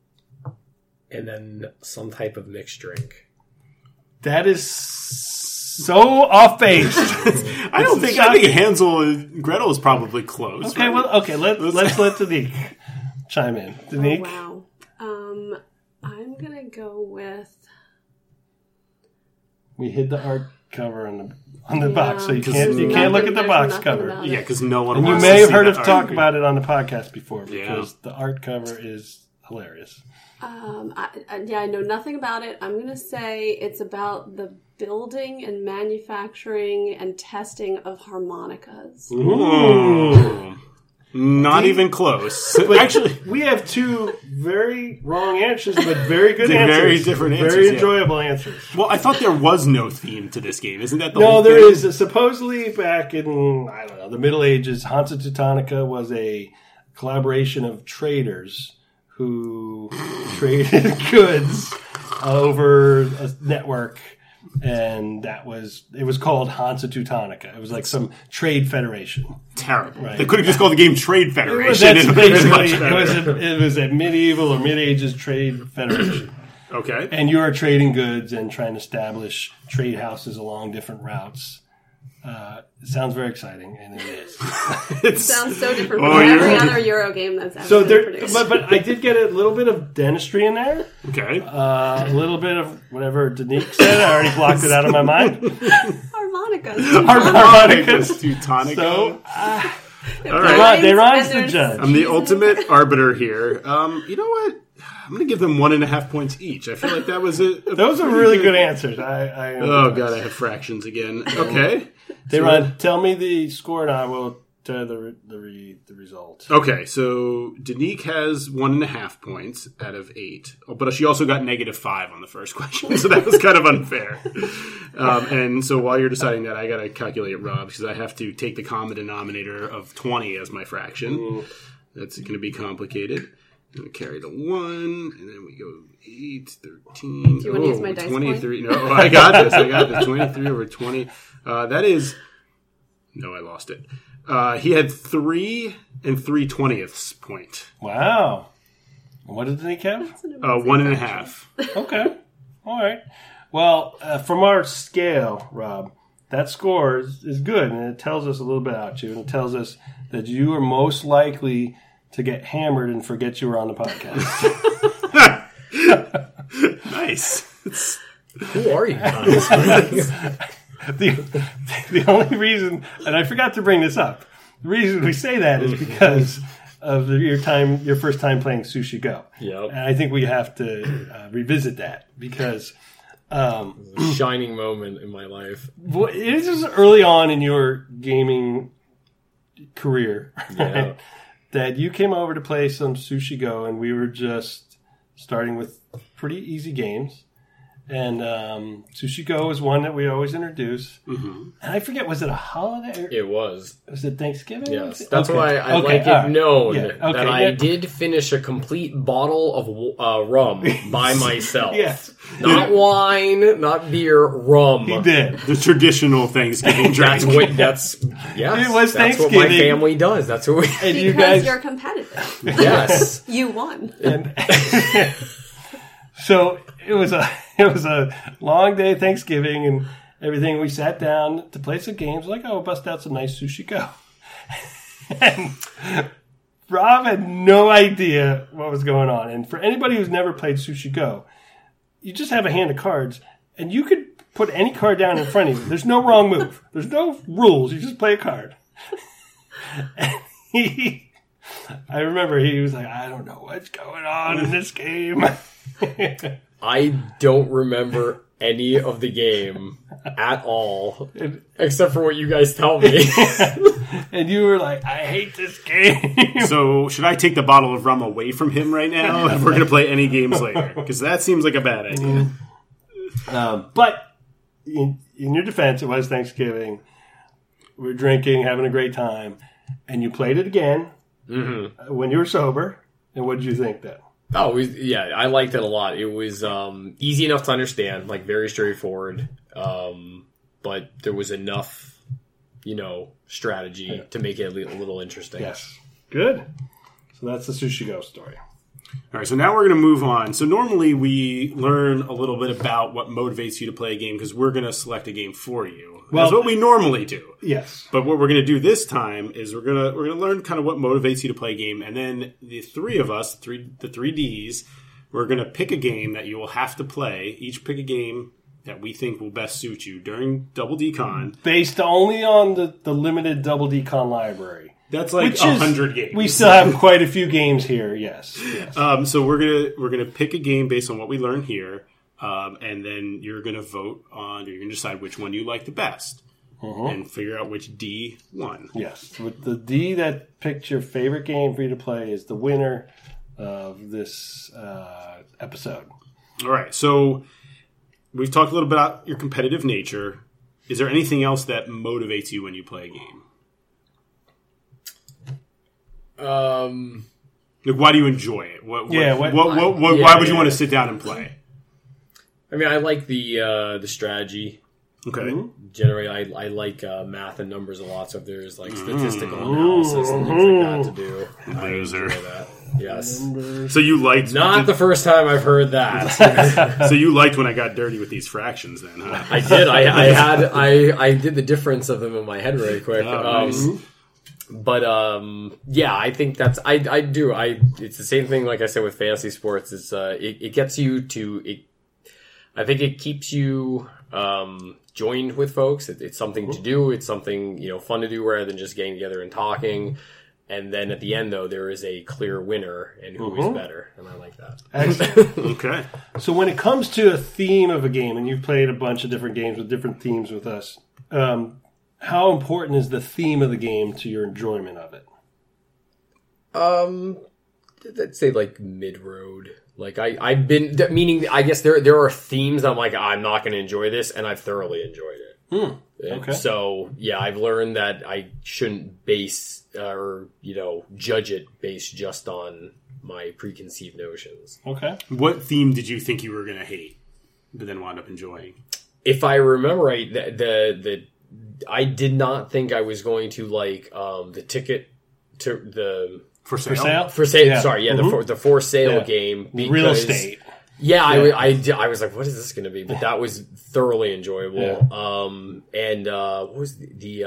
D: and then some type of mixed drink.
B: That is so off base.
C: I think Hansel and Gretel is probably close.
B: Okay, let's let Danique chime in. Danique?
E: Oh, wow. I'm going to go with...
B: We hid the art cover on the box, so you can't look at the box cover.
C: Yeah, because no one.
B: And you may have heard us talk about it on the podcast before because the art cover is hilarious.
E: I know nothing about it. I'm going to say it's about the building and manufacturing and testing of harmonicas.
C: Ooh. Not even close.
B: Actually, we have two very wrong answers, but very good answers.
C: Very different answers.
B: Very enjoyable answers.
C: Well, I thought there was no theme to this game. Isn't that the
B: No,
C: whole thing?
B: there is. Supposedly back in, I don't know, the Middle Ages, Hansa Teutonica was a collaboration of traders who traded goods over a network. And it was called Hansa Teutonica. It was like some trade federation.
C: Terrible.
B: Right.
C: They could have just called the game Trade Federation.
B: It was a medieval or mid-ages trade federation.
C: Okay.
B: And you are trading goods and trying to establish trade houses along different routes. It sounds very exciting, and it is.
E: It sounds so different from every other Euro game that's ever been produced.
B: But I did get a little bit of dentistry in there.
C: Okay.
B: A little bit of whatever Danique said. I already blocked it out of my mind.
E: Harmonicas.
C: Teutonica.
B: So,
C: all right.
B: Dayron's the judge.
C: I'm the ultimate arbiter here. You know what? I'm going to give them 1.5 points each. I feel like that was
B: Those are really good answers.
C: Oh, God, I have fractions again. Okay.
B: Dayron, tell me the score and I will tell the result.
C: Okay, so Danique has 1.5 points out of 8. But she also got -5 on the first question, so that was kind of unfair. And so while you're deciding that, I got to calculate Rob, because I have to take the common denominator of 20 as my fraction. That's going to be complicated. And we carry the 1, and then we go 8, 13.
E: Do you want to use my dice
C: 23. No, I got this. 23 over 20. That is... No, I lost it. He had 3 3/20 point.
B: Wow. What did Danique have?
C: 1.5.
B: Okay. All right. Well, from our scale, Rob, that score is good, and it tells us a little bit about you, and it tells us that you are most likely to get hammered and forget you were on the podcast.
C: Nice.
D: Who are you, guys?
B: The only reason, and I forgot to bring this up, the reason we say that is because of your first time playing Sushi Go.
D: Yep.
B: And I think we have to revisit that because...
D: a shining moment in my life.
B: It is early on in your gaming career, right?
D: Yeah.
B: That you came over to play some Sushi Go, and we were just starting with pretty easy games. And Sushi Go is one that we always introduce. Mm-hmm. And I forget, was it a holiday?
D: It was.
B: Was it Thanksgiving?
D: Yes. That's why I'd like it known that I
B: yeah.
D: did finish a complete bottle of rum by myself.
B: Yes.
D: Not wine, not beer, rum.
B: He did.
C: The traditional Thanksgiving drink.
B: It was
D: That's
B: Thanksgiving.
D: what my family does. That's what we...
B: And
E: Because
B: you guys,
E: you're competitive.
D: Yes.
E: You won.
B: So it was a long day of Thanksgiving and everything. We sat down to play some games. Like, oh, we'll bust out some nice Sushi Go. And Rob had no idea what was going on. And for anybody who's never played Sushi Go, you just have a hand of cards, and you could put any card down in front of you. There's no wrong move. There's no rules. You just play a card. And I remember he was like, I don't know what's going on in this game.
D: I don't remember any of the game at all, except for what you guys tell me.
B: And you were like, I hate this game.
C: So should I take the bottle of rum away from him right now if we're going to play any games later? Because that seems like a bad idea.
B: But in your defense, it was Thanksgiving. We were drinking, having a great time. And you played it again when you were sober. And what did you think then?
D: Oh, yeah, I liked it a lot. It was easy enough to understand, like very straightforward. But there was enough, strategy to make it a little interesting.
B: Yes. Good. So that's the Sushi Go story.
C: All right, so now we're going to move on. So normally we learn a little bit about what motivates you to play a game because we're going to select a game for you. Well, that's what we normally do.
B: Yes.
C: But what we're going to do this time is we're going to learn kind of what motivates you to play a game, and then the three of us, the three Ds, we're going to pick a game that you will have to play. Each pick a game that we think will best suit you during Double D-Con.
B: Based only on the limited Double D-Con library.
C: That's like 100 games.
B: We still have quite a few games here, yes.
C: So we're gonna pick a game based on what we learn here, and then you're gonna vote on. You're gonna decide which one you like the best, and figure out which D won.
B: Yes, with the D that picked your favorite game for you to play is the winner of this episode.
C: All right. So we've talked a little bit about your competitive nature. Is there anything else that motivates you when you play a game? Like, why do you enjoy it? Why would you want to sit down and play?
D: I mean, I like the strategy.
C: Okay.
D: Generally, I like math and numbers a lot. So if there's like statistical analysis and things like that to do,
C: Loser.
D: I enjoy that. Yes.
C: So you liked
D: not the first time I've heard that.
C: So you liked when I got dirty with these fractions, then? Huh?
D: I did. I did the difference of them in my head really quick.
C: Nice.
D: But yeah, I think that's I do. It's the same thing like I said with fantasy sports. It's it gets you to I think it keeps you joined with folks. It's something to do. It's something fun to do rather than just getting together and talking. And then at the end, though, there is a clear winner and who is better, and I like that.
B: Excellent.
C: Okay.
B: So when it comes to a theme of a game, and you've played a bunch of different games with different themes with us, how important is the theme of the game to your enjoyment of it?
D: I'd say like mid-road. Like I've been meaning. I guess there are themes I'm like I'm not going to enjoy this, and I've thoroughly enjoyed it.
B: Okay.
D: So yeah, I've learned that I shouldn't base or judge it based just on my preconceived notions.
B: Okay.
C: What theme did you think you were going to hate, but then wound up enjoying?
D: If I remember right, the I did not think I was going to like the ticket to the
C: For sale?
D: For sale.
B: Yeah.
D: Sorry, yeah, the for sale game. Because,
B: real estate.
D: Yeah, I was like, what is this going to be? But that was thoroughly enjoyable.
B: Yeah.
D: And what was the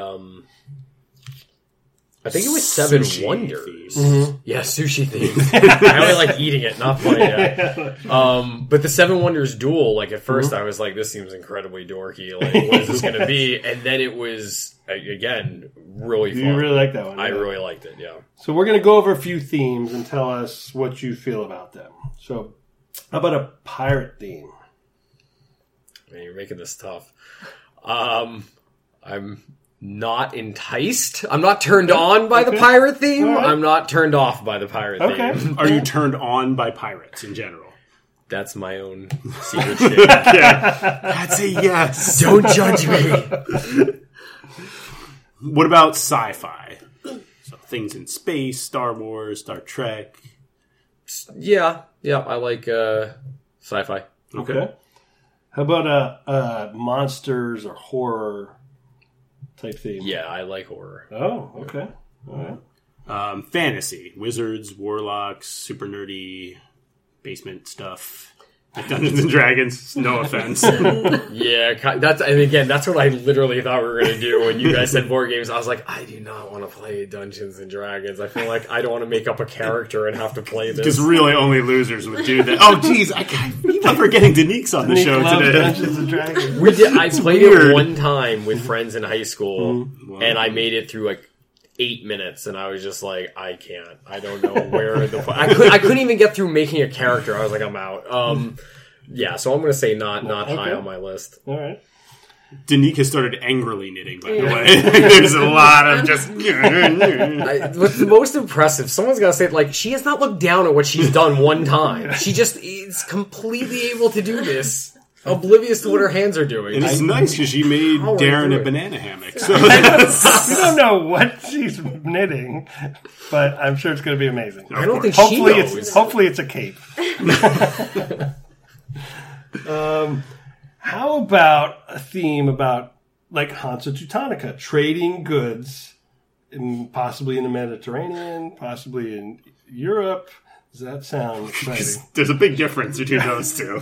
D: I think it was Seven
C: Sushi
D: Wonders.
C: Thieves.
D: Yeah, sushi thieves. I only like eating it, not playing it. But the Seven Wonders duel, like at first I was like, this seems incredibly dorky. Like, what is this going to be? And then it was, again, really fun.
B: You really like that one?
D: I
B: yeah.
D: really liked it, yeah.
B: So we're going to go over a few themes and tell us what you feel about them. So how about a pirate theme?
D: Man, you're making this tough. I'm not enticed. I'm not turned on by the pirate theme.
B: Right.
D: I'm not turned off by the pirate theme.
C: Are you turned on by pirates in general?
D: That's my own secret shit.
C: That's a yes.
D: Don't judge me.
C: What about sci-fi? So things in space, Star Wars, Star Trek.
D: Yeah, I like sci-fi.
B: Okay. How about monsters or horror type theme?
D: Yeah, I like horror.
B: Oh, okay. All right.
C: Fantasy. Wizards, warlocks, super nerdy, basement stuff. Like Dungeons and Dragons. No offense.
D: Yeah, that's what I literally thought we were going to do when you guys said board games. I was like, I do not want to play Dungeons and Dragons. I feel like I don't want to make up a character and have to play this.
C: Because really only losers would do that. Oh, geez. I keep forgetting Denique's on the
B: Nick
C: show
B: loves
C: today.
B: Dungeons and Dragons.
D: I played it one time with friends in high school, and I made it through like 8 minutes, and I was just like, I can't. I don't know where the I couldn't even get through making a character. I was like, I'm out. Yeah, so I'm going to say not high on my list.
B: All right.
C: Denique has started angrily knitting, by the way. There's a lot of just...
D: What's the most impressive, someone's got to say, like, she has not looked down at what she's done one time. She just is completely able to do this, oblivious to what her hands are doing.
C: And it's nice because she made Darren a banana hammock. So
B: We don't know what she's knitting, but I'm sure it's going to be amazing.
D: I don't think she knows.
B: Hopefully it's a cape. How about a theme about like Hansa Teutonica, trading goods, possibly in the Mediterranean, possibly in Europe, Does that sound exciting?
C: There's a big difference between those two.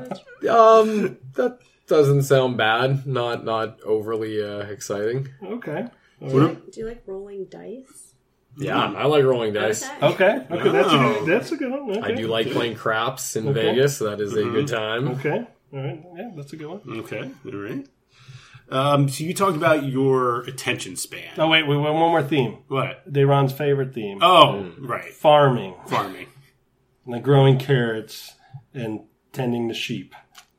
D: That doesn't sound bad. Not overly exciting.
B: Okay.
E: Do you like rolling dice?
D: Yeah, I like rolling dice.
B: Okay. That's a good one. Okay.
D: I do like playing craps in Vegas. So that is a good time.
B: Okay. All right. Yeah, that's a good one.
C: Okay. All right. So you talked about your attention span.
B: Oh, wait. One more theme.
C: What?
B: Dayron's favorite theme.
C: Oh, right.
B: Farming.
C: Farming.
B: And the growing carrots and tending the sheep.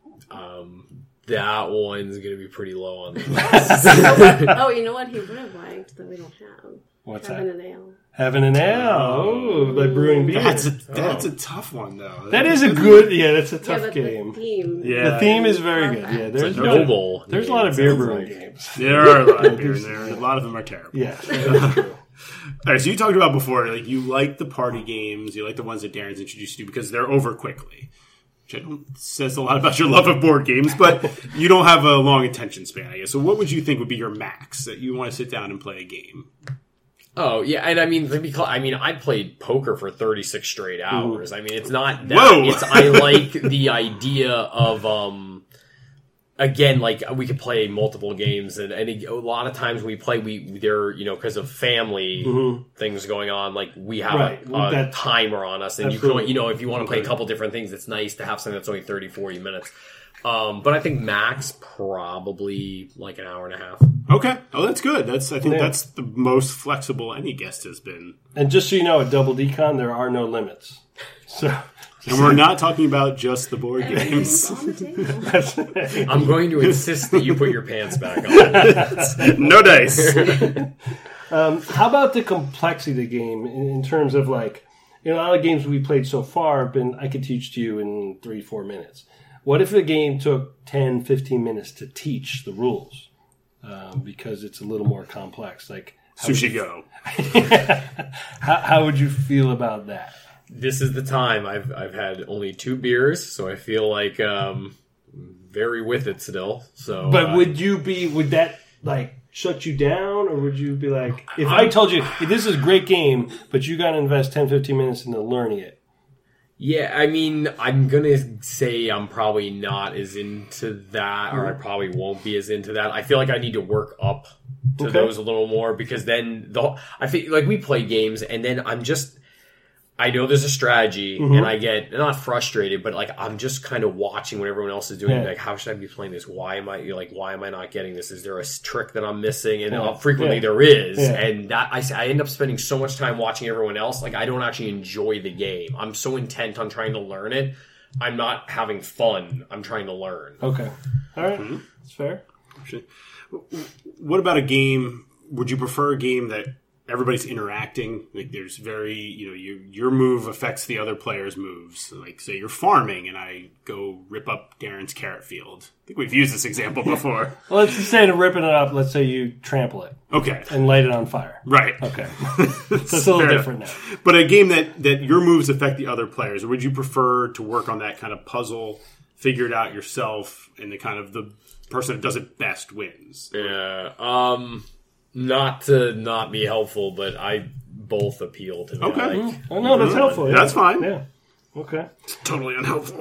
D: That one's going to be pretty low on the list.
E: Oh, you know what he would have liked that we don't have?
B: What's
E: Having
B: that?
E: an ale.
B: Having an ale. Oh, like brewing beer.
C: That's a tough one, though.
B: That is a good, that's a
E: Yeah,
B: tough
E: but
B: game.
E: the theme.
C: Yeah.
B: The theme is very good. Yeah, there's
D: noble.
B: There's a lot of beer brewing games.
C: There are a lot of beer in there, and a lot of them are terrible.
B: Yeah, that's true.
C: All right, so you talked about before, like you like the party games, you like the ones that Darren's introduced you to because they're over quickly. Which I don't says a lot about your love of board games, but you don't have a long attention span, I guess. So what would you think would be your max that you want to sit down and play a game?
D: Oh, yeah, and I mean, I played poker for 36 straight hours. I mean, it's not that.
C: Whoa!
D: I like the idea of, again, like, we could play multiple games, and a lot of times we play, they're, because of family things going on, like, we have a timer on us, and absolutely. You can, if you want to play a couple different things, it's nice to have something that's only 30, 40 minutes. But I think max probably like an hour and a half.
C: Okay. Oh, that's good. I think that's the most flexible any guest has been.
B: And just so you know, at Double D-Con, there are no limits. So,
C: and we're not talking about just the board games.
E: On the table.
D: I'm going to insist that you put your pants back on.
C: No dice.
B: How about the complexity of the game in terms of like, a lot of games we played so far have been, I could teach to you in 3-4 minutes. What if a game took 10, 15 minutes to teach the rules? Because it's a little more complex. Like
C: Sushi Go.
B: How would you feel about that?
D: This is the time. I've had only 2 beers, so I feel like very with it still. So,
B: but would that like shut you down, or would you be like, if I told you this is a great game, but you got to invest 10, 15 minutes into learning it?
D: Yeah, I mean, I'm going to say I'm probably not as into that, or I probably won't be as into that. I feel like I need to work up to those a little more, because then I feel like we play games, and then I know there's a strategy, and I get not frustrated, but like I'm just kind of watching what everyone else is doing. Like, how should I be playing this? Why am I not getting this? Is there a trick that I'm missing? And frequently there is, and that I end up spending so much time watching everyone else. Like, I don't actually enjoy the game. I'm so intent on trying to learn it. I'm not having fun. I'm trying to learn.
B: Okay, all right, that's fair.
C: What about a game? Would you prefer a game that everybody's interacting? Like, there's very, your move affects the other player's moves. Like, say you're farming and I go rip up Darren's carrot field. I think we've used this example before.
B: Well, let's just say to ripping it up, let's say you trample it.
C: Okay.
B: And light it on fire.
C: Right.
B: Okay. So it's a little different now.
C: But a game that your moves affect the other players, or would you prefer to work on that kind of puzzle, figure it out yourself, and the person that does it best wins?
D: Yeah. Not to not be helpful, but both appeal to me.
C: Okay.
B: Oh, no, that's helpful. Yeah.
C: That's fine.
B: Yeah. Okay.
C: It's totally unhelpful.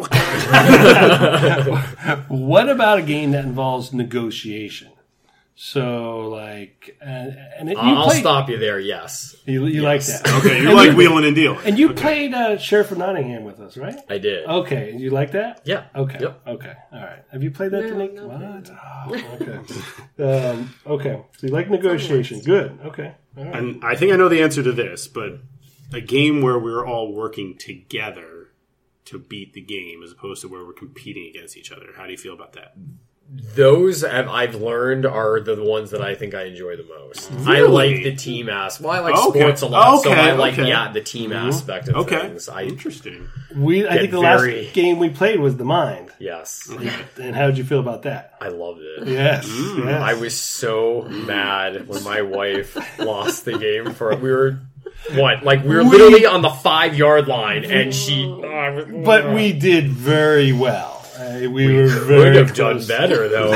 B: What about a game that involves negotiation? So, like,
D: I'll stop you there. Yes,
B: you like that?
C: Okay, you like wheeling and dealing.
B: And you played Sheriff of Nottingham with us, right?
D: I did.
B: Okay, and you like that?
D: Yeah.
B: Okay.
D: Yep.
B: Okay. All right. Have you played that,
E: No,
B: Nick?
E: no.
B: What? Oh, okay. Okay. So you like negotiation? Good. Okay. All right.
C: And I think I know the answer to this, but a game where we're all working together to beat the game as opposed to where we're competing against each other. How do you feel about that?
D: Those I've learned are the ones that I think I enjoy the most.
C: Really?
D: I like the team aspect. Well, I like sports a lot, so I like the team aspect of things.
C: Interesting.
B: I think the last game we played was The Mind.
C: Yes.
B: And how did you feel about that?
D: I loved it.
B: Yes.
D: I was so mad when my wife lost the game we were literally on the 5-yard line, and she.
B: But we did very well. We were
D: could
B: very
D: have
B: close.
D: done better though.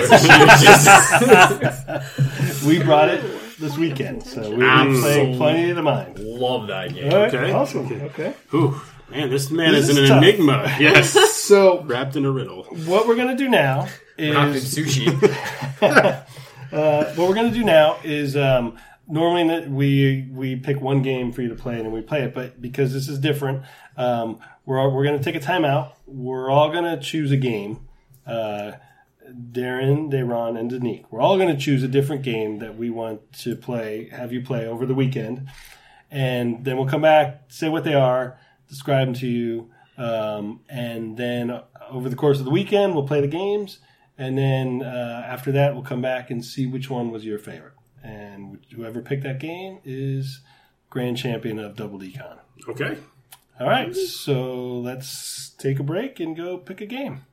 B: We brought it this weekend, so we were playing plenty of The Mind.
D: Love that game.
B: All right,
C: Okay.
B: awesome. Okay.
C: Ooh. Man, this man
B: This
C: is
B: is
C: an
B: tough.
C: enigma. Yes.
B: So
C: Wrapped in a riddle.
B: what we're going to do now
D: Wrapped in
B: is
D: sushi.
B: what we're going to do now is normally we pick one game for you to play and then we play it, but because this is different, we're going to take a timeout. We're all going to choose a game. Darren, Dayron, and Danique. We're all going to choose a different game that we want to play, have you play over the weekend. And then we'll come back, say what they are, describe them to you. And then over the course of the weekend, we'll play the games. And then after that, we'll come back and see which one was your favorite. And whoever picked that game is grand champion of Double D-Con.
C: Okay.
B: All right, so let's take a break and go pick a game.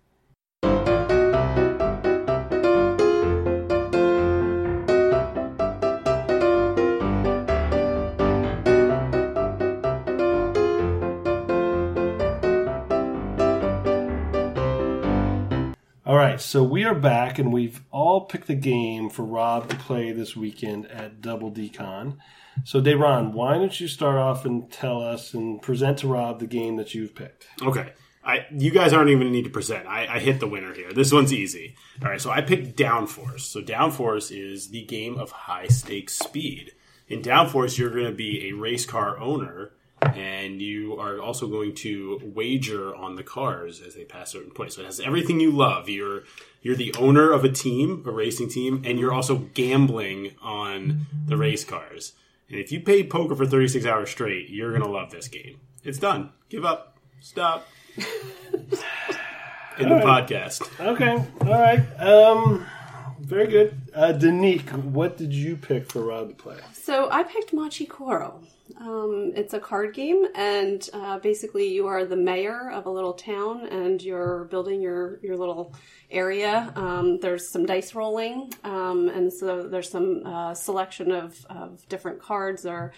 B: All right, so we are back, and we've all picked a game for Rob to play this weekend at Double D-Con. So, Dayron, why don't you start off and tell us and present to Rob the game that you've picked?
C: Okay. You guys aren't even going to need to present. I hit the winner here. This one's easy. All right, so I picked Downforce. So Downforce is the game of high-stakes speed. In Downforce, you're going to be a race car owner, and you are also going to wager on the cars as they pass certain points. So it has everything you love. You're the owner of a team, a racing team, and you're also gambling on the race cars. And if you played poker for 36 hours straight, you're going to love this game. It's done. Give up. Stop. In the podcast.
B: Okay, all right. Very good. Danique, what did you pick for Rob to play?
E: So I picked Machi Koro. It's a card game, and basically you are the mayor of a little town, and you're building your little area. There's some dice rolling, and so there's some selection of different cards or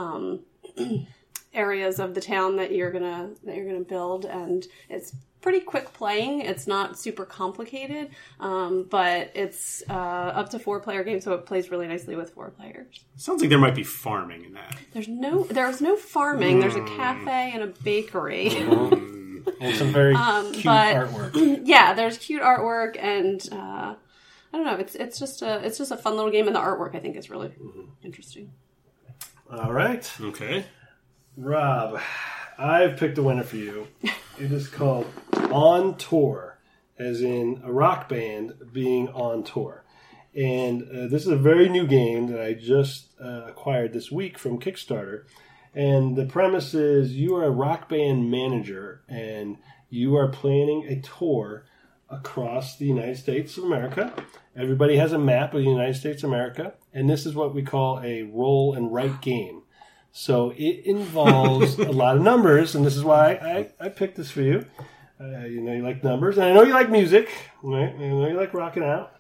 E: areas of the town that you're gonna build, and it's pretty quick playing. It's not super complicated, but it's up to 4-player game, so it plays really nicely with 4 players.
C: Sounds like there might be farming in that.
E: There's no farming. There's a cafe and a bakery.
B: And some very cute artwork.
E: Yeah, there's cute artwork, and I don't know. It's just a fun little game, and the artwork I think is really interesting.
B: All right.
C: Okay.
B: Rob, I've picked a winner for you. It is called On Tour, as in a rock band being on tour. And this is a very new game that I just acquired this week from Kickstarter. And the premise is you are a rock band manager, and you are planning a tour across the United States of America. Everybody has a map of the United States of America, and this is what we call a roll and write game. So it involves a lot of numbers, and this is why I picked this for you. You know you like numbers, and I know you like music. Right? I know you like rocking out.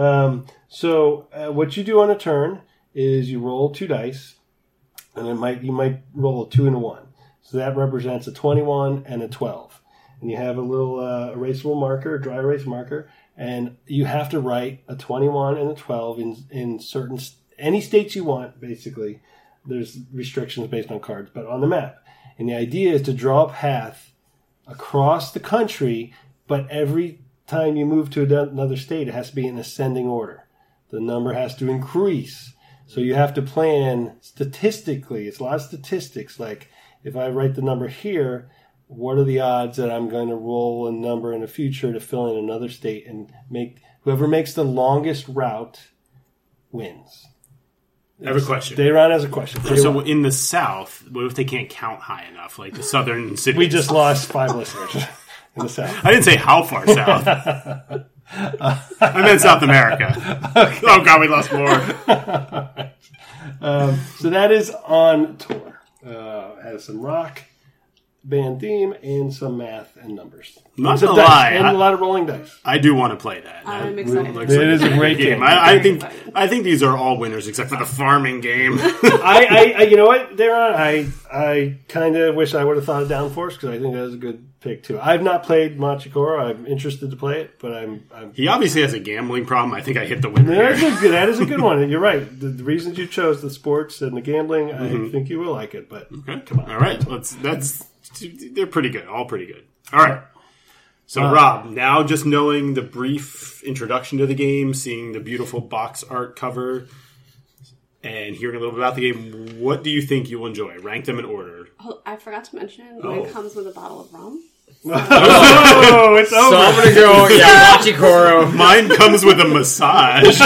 B: So what you do on a turn is you roll 2 dice, and you might roll a 2 and a 1. So that represents a 21 and a 12. And you have a little erasable marker, a dry erase marker, and you have to write a 21 and a 12 in certain any states you want, basically. There's restrictions based on cards, but on the map. And the idea is to draw a path across the country, but every time you move to another state, it has to be in ascending order. The number has to increase. So you have to plan statistically. It's a lot of statistics. Like if I write the number here, what are the odds that I'm going to roll a number in the future to fill in another state, and whoever makes the longest route wins.
C: I have a question.
B: Dayron has a question.
C: So in the South, what if they can't count high enough, like the southern cities?
B: We just lost 5 listeners in the South.
C: I didn't say how far south. I meant South America. Okay. Oh, God, we lost more.
B: So that is On Tour. Has some rock band theme and some math and numbers.
C: Not gonna lie,
B: and a lot of rolling dice.
C: I do want to play that.
E: I'm excited.
B: It is a great game.
C: I think these are all winners except for the farming game.
B: I you know what, Darren? I kind of wish I would have thought of Downforce, because I think that was a good pick too. I've not played Machi Koro. I'm interested to play it, but I'm
C: He obviously has a gambling problem. I think I hit the winner here.
B: That is a good one. And you're right. The reasons you chose the sports and the gambling, I think you will like it. But
C: Okay.
B: come on,
C: all right, that's they're pretty good. All pretty good. All right. So, Rob, now just knowing the brief introduction to the game, seeing the beautiful box art cover, and hearing a little bit about the game, what do you think you'll enjoy? Rank them in order.
E: Oh, I forgot to mention, it comes with a bottle of rum.
B: Oh, it's over.
D: So I'm going to go, Machikoro.
C: Mine comes with a massage.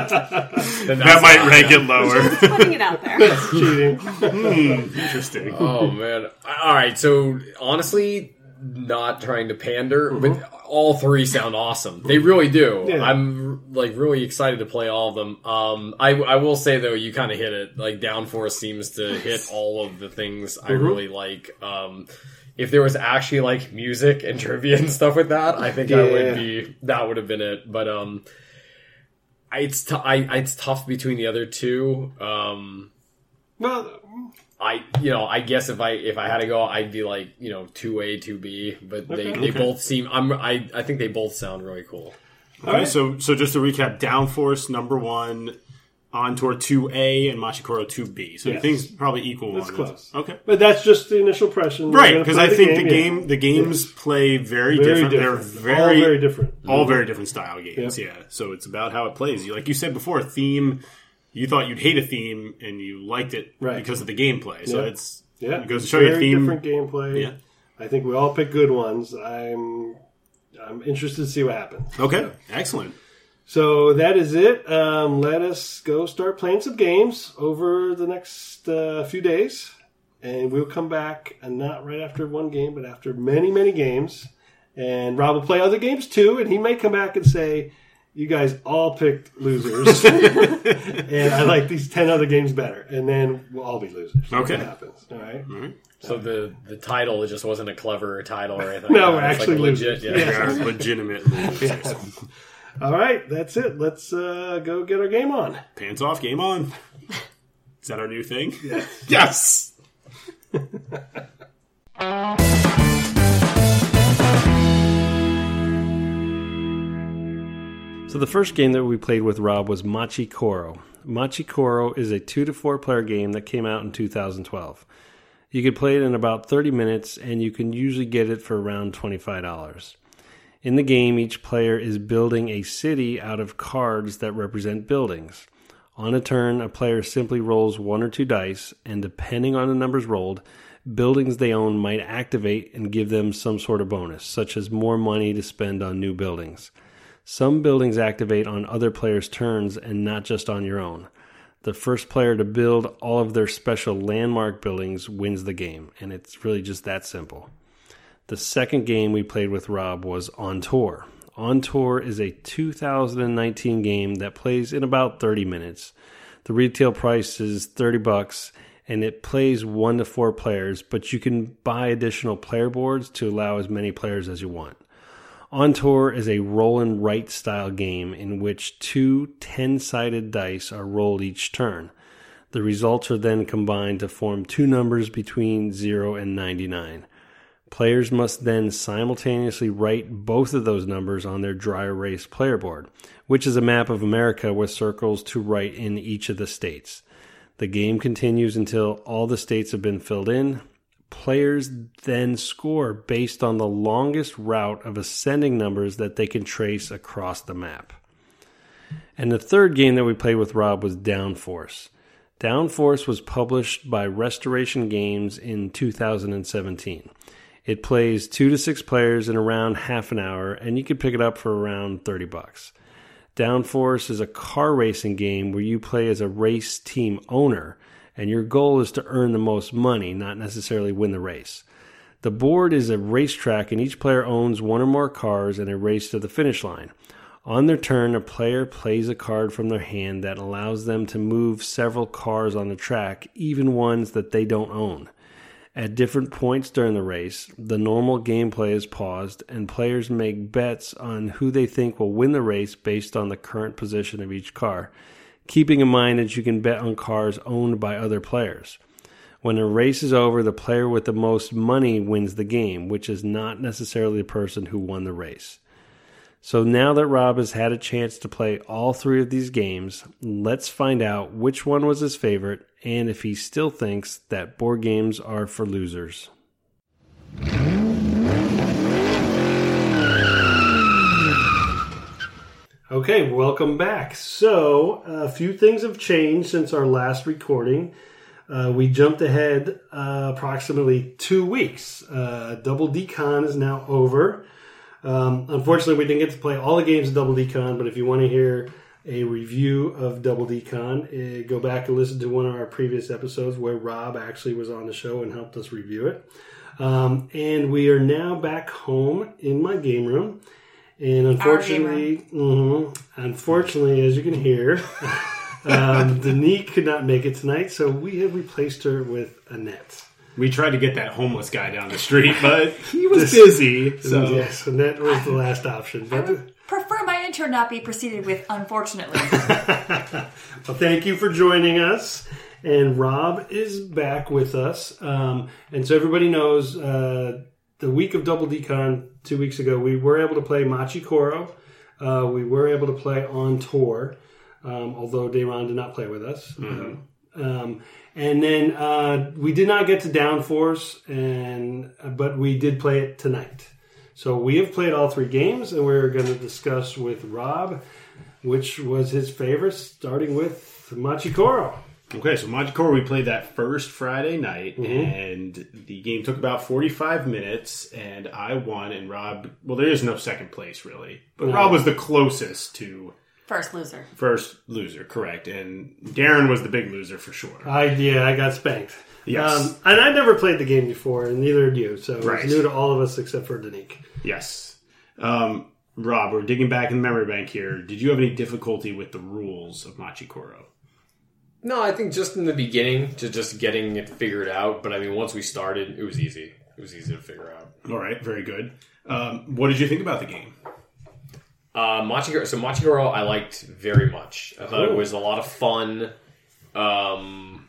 C: That might rank it lower.
E: Just putting it out there.
B: Cheating.
C: Interesting.
D: Oh, man. All right, so honestly, not trying to pander, but all three sound awesome. They really do.
B: Yeah.
D: I'm really excited to play all of them. I will say though, you kind of hit it. Like Downforce seems to hit all of the things I really like. If there was actually like music and trivia and stuff with that, I think that would have been it. But it's tough between the other two.
B: Well,
D: I guess if I had to go, I'd be like, 2A, 2B, but they both seem, I think they both sound really cool.
C: Okay, so just to recap, Downforce number 1, On Tour 2A, and Machikoro 2B. So things probably equal.
B: That's close.
C: Okay.
B: But that's just the initial impression.
C: Right, because I think the games play very different. They're
B: all very different.
C: All very different style games, yeah. So it's about how it plays. Like you said before, theme... You thought you'd hate a theme, and you liked it because of the gameplay. So it goes to show you a theme.
B: Different gameplay. Yeah. I think we all pick good ones. I'm interested to see what happens.
C: Okay, excellent.
B: So that is it. Let us go start playing some games over the next few days, and we'll come back, and not right after one game, but after many, many games. And Rob will play other games too, and he may come back and say, you guys all picked losers, and I like these 10 other games better, and then we'll all be losers.
C: Okay.
B: That happens. All right?
C: Mm-hmm.
D: So the title, it just wasn't a clever title or anything.
B: No, we're
D: It's
B: actually
D: legit.
B: losers.
C: They are legitimate losers.
B: All right, that's it. Let's go get our game on.
C: Pants off, game on. Is that our new thing? Yes!
B: So the first game that we played with Rob was Machikoro. Machikoro is a 2 to 4 player game that came out in 2012. You can play it in about 30 minutes, and you can usually get it for around $25. In the game, each player is building a city out of cards that represent buildings. On a turn, a player simply rolls 1 or 2 dice, and depending on the numbers rolled, buildings they own might activate and give them some sort of bonus, such as more money to spend on new buildings. Some buildings activate on other players' turns and not just on your own. The first player to build all of their special landmark buildings wins the game, and it's really just that simple. The second game we played with Rob was On Tour. On Tour is a 2019 game that plays in about 30 minutes. The retail price is $30, and it plays 1 to 4 players, but you can buy additional player boards to allow as many players as you want. On Tour is a roll and write style game in which 2 10-sided dice are rolled each turn. The results are then combined to form 2 numbers between 0 and 99. Players must then simultaneously write both of those numbers on their dry erase player board, which is a map of America with circles to write in each of the states. The game continues until all the states have been filled in. Players then score based on the longest route of ascending numbers that they can trace across the map. And the third game that we played with Rob was Downforce. Downforce was published by Restoration Games in 2017. It plays 2 to 6 players in around half an hour, and you can pick it up for around $30. Downforce is a car racing game where you play as a race team owner, and your goal is to earn the most money, not necessarily win the race. The board is a racetrack, and each player owns 1 or more cars in a race to the finish line. On their turn, a player plays a card from their hand that allows them to move several cars on the track, even ones that they don't own. At different points during the race, the normal gameplay is paused, and players make bets on who they think will win the race based on the current position of each car, keeping in mind that you can bet on cars owned by other players. When a race is over, the player with the most money wins the game, which is not necessarily the person who won the race. So now that Rob has had a chance to play all 3 of these games, let's find out which one was his favorite and if he still thinks that board games are for losers. Okay, welcome back. So, a few things have changed since our last recording. We jumped ahead approximately 2 weeks. Double D-Con is now over. Unfortunately, we didn't get to play all the games of Double D-Con, but if you want to hear a review of Double D-Con, go back and listen to one of our previous episodes where Rob actually was on the show and helped us review it. And we are now back home in my game room. And unfortunately, as you can hear, Danique could not make it tonight, so we have replaced her with Annette.
C: We tried to get that homeless guy down the street, but he was busy. So
B: yes, Annette was the last option.
F: I would prefer my intro not be preceded with unfortunately.
B: Well, thank you for joining us. And Rob is back with us. And so everybody knows the week of Double D-Con 2 weeks ago, we were able to play Machi Koro. We were able to play on tour, although Dayron did not play with us. And then we did not get to Downforce, but we did play it tonight. So we have played all 3 games, and we're going to discuss with Rob which was his favorite, starting with Machi Koro.
C: Okay, so Machi Koro, we played that first Friday night, and the game took about 45 minutes, and I won, and Rob, well, there is no second place, really, but Rob was the closest to...
F: First loser, correct, and Darren was the big loser for sure.
B: I got spanked.
C: Yes.
B: And I'd never played the game before, and neither did you, so
C: right.
B: It's new to all of us except for Danique.
C: Yes. Rob, we're digging back in the memory bank here. Did you have any difficulty with the rules of Machi Koro?
D: No, I think just in the beginning, just getting it figured out. But I mean, once we started, it was easy. It was easy to figure out.
C: All right, very good. What did you think about the game?
D: Machi Koro, I liked very much. I thought it was a lot of fun. There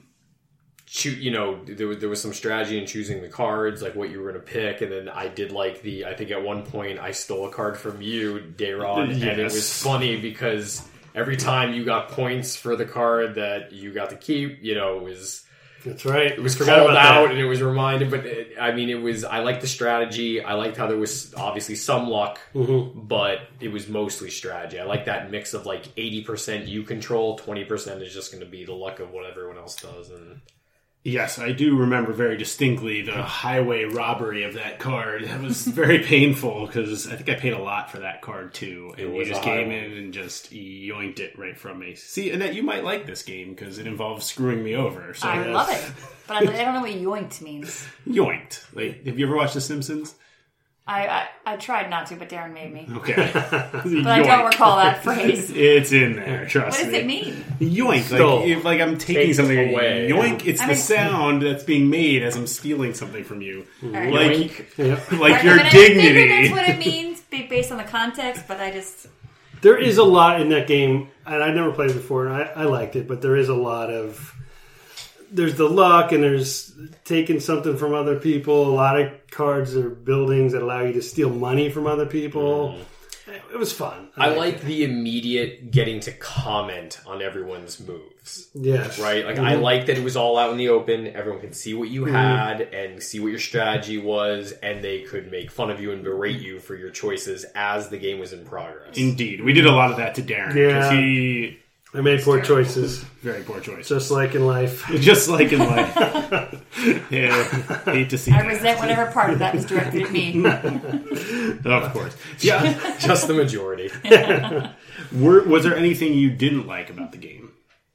D: was some strategy in choosing the cards, like what you were going to pick, and then I did like I think at one point I stole a card from you, Dayron, and it was funny because every time you got points for the card that you got to keep, it was...
B: That's right.
D: It was called out and it was reminded, but I liked the strategy. I liked how there was obviously some luck, but it was mostly strategy. I like that mix of like 80% you control, 20% is just going to be the luck of what everyone else does. And
C: yes, I do remember very distinctly the highway robbery of that card. That was very painful because I think I paid a lot for that card too. And you just came in and just yoinked it right from me. See, Annette, you might like this game because it involves screwing me over. So
F: I love it. But I don't know what yoinked means.
C: Yoinked. Like, have you ever watched The Simpsons?
F: I tried not to, but Darren made me.
C: Okay.
F: But I don't recall that phrase.
C: It's in there, trust me.
F: What does it mean?
C: Yoink. Like I'm taking something
D: away.
C: Yoink, it's the sound that's being made as I'm stealing something from you.
F: Right.
C: Like your
F: I
C: dignity.
F: That's what it means based on the context, but I just...
B: There is a lot in that game, and I never played it before, and I liked it, but there is a lot of... There's the luck, and there's taking something from other people. A lot of cards or buildings that allow you to steal money from other people. It was fun.
D: I like the immediate getting to comment on everyone's moves.
B: Yes.
D: Right? Like, I like that it was all out in the open. Everyone could see what you had and see what your strategy was, and they could make fun of you and berate you for your choices as the game was in progress.
C: Indeed. We did a lot of that to Darren.
B: Yeah. I made poor choices.
C: Very poor choices.
B: Just like in life.
C: Just like in life. Yeah. Hate to see
F: I resent whatever part of that was directed at me.
C: Of course.
D: Yeah, just the majority.
C: Was there anything you didn't like about the game?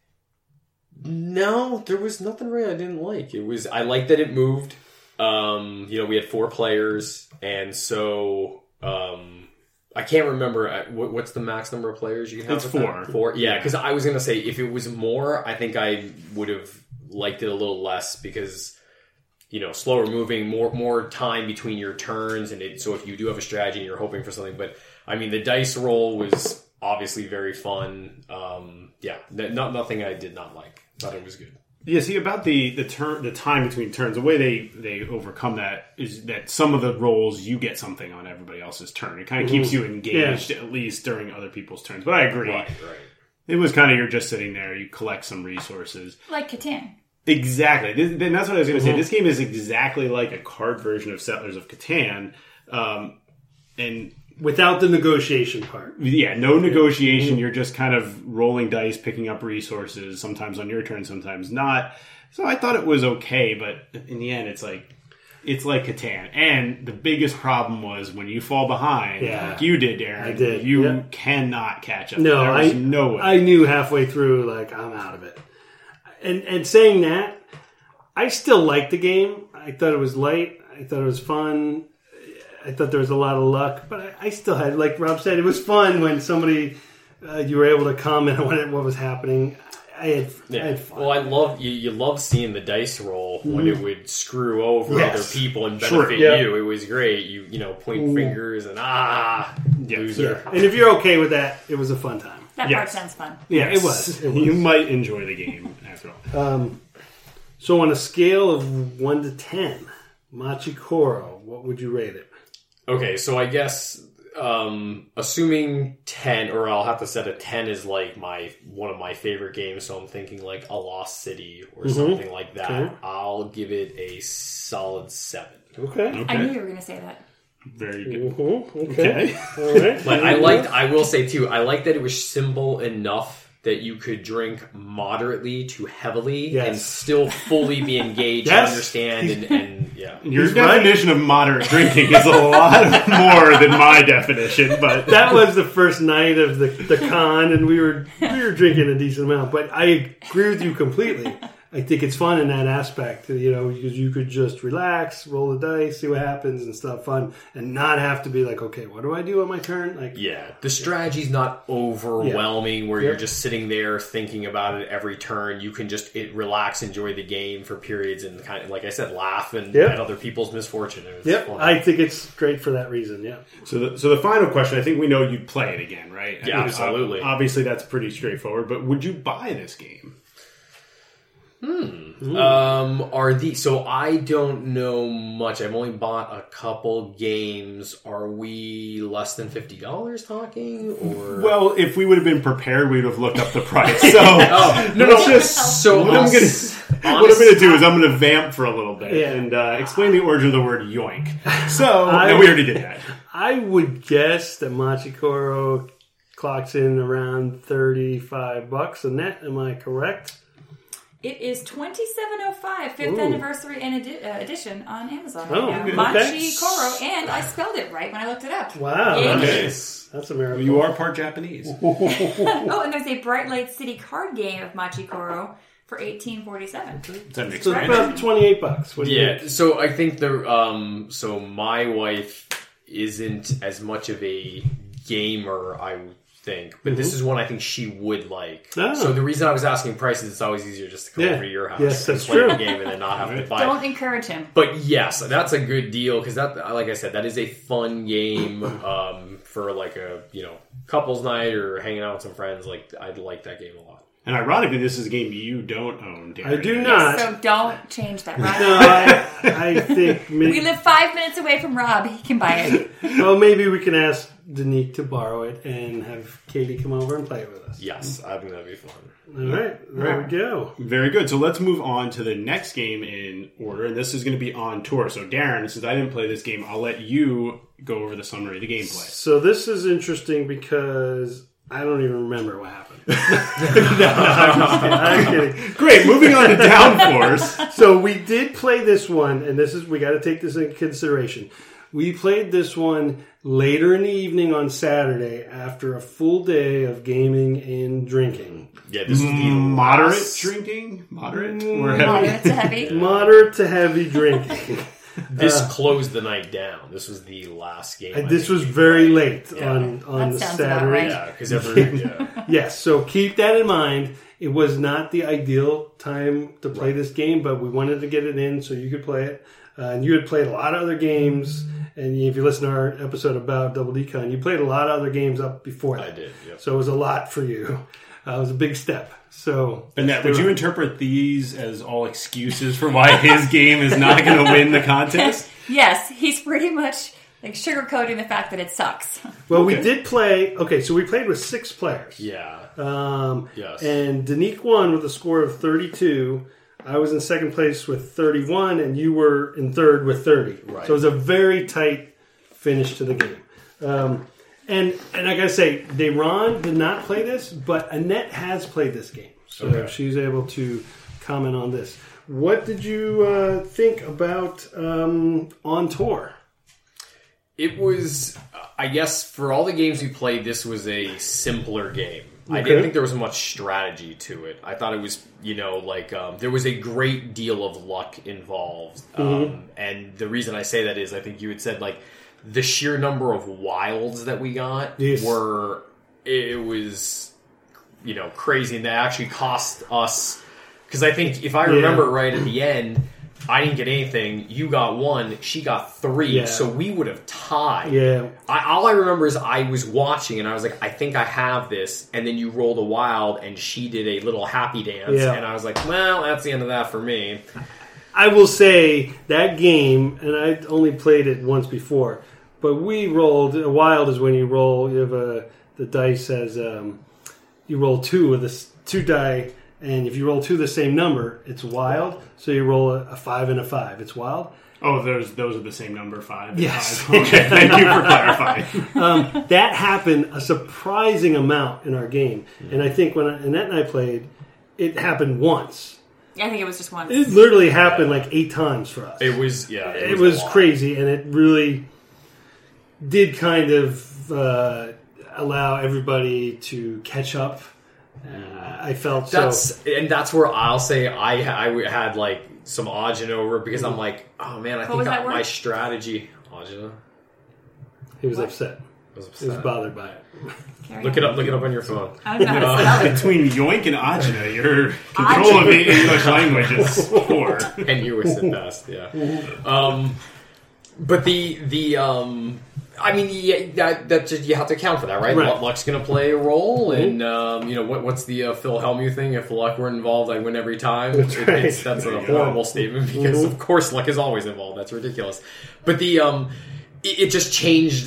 D: No, there was nothing really I didn't like. I liked that it moved. We had 4 players, and so... I can't remember what's the max number of players you can have.
C: It's
D: with
C: 4.
D: That? 4, yeah. Because I was going to say if it was more, I think I would have liked it a little less because slower moving, more time between your turns, and so if you do have a strategy and you're hoping for something, but I mean the dice roll was obviously very fun. Nothing I did not like. Thought it was good.
C: Yeah, see, about the time between turns, the way they overcome that is that some of the rolls, you get something on everybody else's turn. It kind of keeps you engaged, at least during other people's turns. But I agree.
D: Right.
C: It was kind of, you're just sitting there, you collect some resources.
F: Like Catan.
C: Exactly. Then that's what I was going to say. This game is exactly like a card version of Settlers of Catan. And
B: Without the negotiation part.
C: Yeah, no negotiation. You're just kind of rolling dice, picking up resources, sometimes on your turn, sometimes not. So I thought it was okay, but in the end, it's like Catan. And the biggest problem was when you fall behind, like you did, Darren.
B: I did.
C: You cannot catch up.
B: No,
C: there was no way.
B: I knew halfway through, like, I'm out of it. And saying that, I still liked the game. I thought it was light. I thought it was fun. I thought there was a lot of luck, but I still had, like Rob said, it was fun when somebody, you were able to comment on what was happening. I had fun.
D: Well, I love you love seeing the dice roll when it would screw over other people and benefit you. It was great. You know, point fingers and loser.
B: Yeah. And if you're okay with that, it was a fun time.
G: That part sounds fun.
B: Yeah, it was.
C: You might enjoy the game after all.
B: So on a scale of 1 to 10, Machi Koro, what would you rate it?
D: Okay, so I guess assuming 10, or I'll have to set a 10 is like one of my favorite games, so I'm thinking like a Lost City or something like that.
B: Okay.
D: I'll give it a solid 7.
B: Okay.
G: I knew you were going to say that.
C: Very good.
B: Okay. All right.
D: But I will say too, I like that it was simple enough that you could drink moderately to heavily and still fully be engaged and understand and
C: Your definition of moderate drinking is a lot more than my definition, but
B: that was the first night of the con, and we were drinking a decent amount. But I agree with you completely. I think it's fun in that aspect, you know, because you could just relax, roll the dice, see what happens, and stuff fun, and not have to be like, okay, what do I do on my turn? Like,
D: the strategy's not overwhelming where you're just sitting there thinking about it every turn. You can just relax, enjoy the game for periods, and kind of, like I said, laugh at other people's misfortune. Fun.
B: I think it's great for that reason. Yeah.
C: So the final question, I think we know you'd play it again, right?
D: Yeah, absolutely.
C: Obviously, that's pretty straightforward. But would you buy this game?
D: So I don't know much. I've only bought a couple games. Are we less than $50 talking? Or
C: Well, if we would have been prepared, we'd have looked up the price. So what I'm going to do is I'm going to vamp for a little bit and explain the origin of the word yoink. So we already did that.
B: I would guess that Machi Koro clocks in around $35 a net. Am I correct?
G: It is $27.05, 5th anniversary edition on Amazon.
B: Oh,
G: right now.
B: okay.
G: Machi Koro, and I spelled it right when I looked it up.
B: Wow,
C: Nice.
B: That's a miracle.
C: You are part Japanese.
G: Oh, and there's a Bright Light City card game of Machi Koro for $18.47.
C: Does that make
B: So
C: sense?
B: about $28. What do you think?
D: So I think so my wife isn't as much of a gamer, I think, but this is one I think she would like.
B: Oh.
D: So the reason I was asking prices, it's always easier just to come over to your house
B: Yes,
D: and
B: that's
D: play
B: true.
D: the game and then not have to buy it.
G: Don't encourage him.
D: But yes, that's a good deal because that, like I said, that is a fun game for like a couples night or hanging out with some friends. Like I'd like that game a lot.
C: And ironically, this is a game you don't own, Darren.
B: I do not.
G: So don't change that, Rob.
B: No, I think
G: We live 5 minutes away from Rob. He can buy it.
B: well, maybe we can ask Danique to borrow it and have Katie come over and play it with us.
D: Yes, I think that'd be fun.
B: All right, there we go.
C: Very good. So let's move on to the next game in order, and this is going to be on tour. So Darren, since I didn't play this game, I'll let you go over the summary of the gameplay.
B: So this is interesting because I don't even remember what happened. I'm kidding.
C: Great. Moving on to Downforce.
B: So we did play this one, and we got to take this into consideration. We played this one later in the evening on Saturday after a full day of gaming and drinking.
D: Yeah, this was the
C: Moderate
D: last-
C: drinking? Moderate? Or heavy?
G: Moderate to heavy.
B: Moderate to heavy drinking.
D: This closed the night down. This was the last game.
B: This was very late on
G: That
B: the
G: sounds about
B: Saturday.
G: right.
D: Yeah, because
B: Yes, so keep that in mind. It was not the ideal time to play this game, but we wanted to get it in so you could play it. And you had played a lot of other games, and if you listen to our episode about Double D-Con, you played a lot of other games up before that.
D: I did, yep.
B: So it was a lot for you. It was a big step. So,
C: Annette, would you interpret these as all excuses for why his game is not going to win the contest?
G: Yes, he's pretty much like sugarcoating the fact that it sucks.
B: Well, we did play. Okay, so we played with 6 players.
D: Yeah. Yes.
B: And Danique won with a score of 32. I was in second place with 31, and you were in third with 30.
D: Right.
B: So it was a very tight finish to the game. And I gotta say, Dayron did not play this, but Annette has played this game, so she's able to comment on this. What did you think about On Tour?
D: It was, I guess, for all the games we played, this was a simpler game.
B: Okay.
D: I didn't think there was much strategy to it. I thought it was, there was a great deal of luck involved. And the reason I say that is I think you had said, the sheer number of wilds that we got it was, crazy. And that actually cost us, because I think if I remember right at the end, I didn't get anything. You got 1. She got 3. So we would have tied.
B: Yeah.
D: All I remember is I was watching and I was like, I think I have this. And then you rolled a wild and she did a little happy dance.
B: Yeah.
D: And I was like, well, that's the end of that for me.
B: I will say that game, and I only played it once before, but we rolled. A wild is when you roll. You have the dice as you roll 2 of the 2 die. And if you roll 2 the same number, it's wild. So you roll a 5 and a 5. It's wild.
C: Oh, those are the same number, 5 and
B: Yes.
C: 5. Okay, thank you for clarifying.
B: That happened a surprising amount in our game. And I think when Annette and I played, it happened once.
G: I think it was just once.
B: It literally happened 8 times for us.
D: It was,
B: It was crazy. And it really did kind of allow everybody to catch up. I felt
D: that's where I'll say I had some Ajin over because I'm like, oh man, I think my strategy. Ajin.
B: He was upset. He was bothered by it.
D: Look it up on your phone.
G: I don't know how to spell it.
C: Between Yoink and Ajna, your control of the English language is poor.
D: And you was the best, yeah. But I mean, that just, you have to account for that, right? Luck's going to play a role, and what's the Phil Hellmuth thing? If luck were involved, I win every time. That's a horrible statement because, of course, luck is always involved. That's ridiculous. But it just changed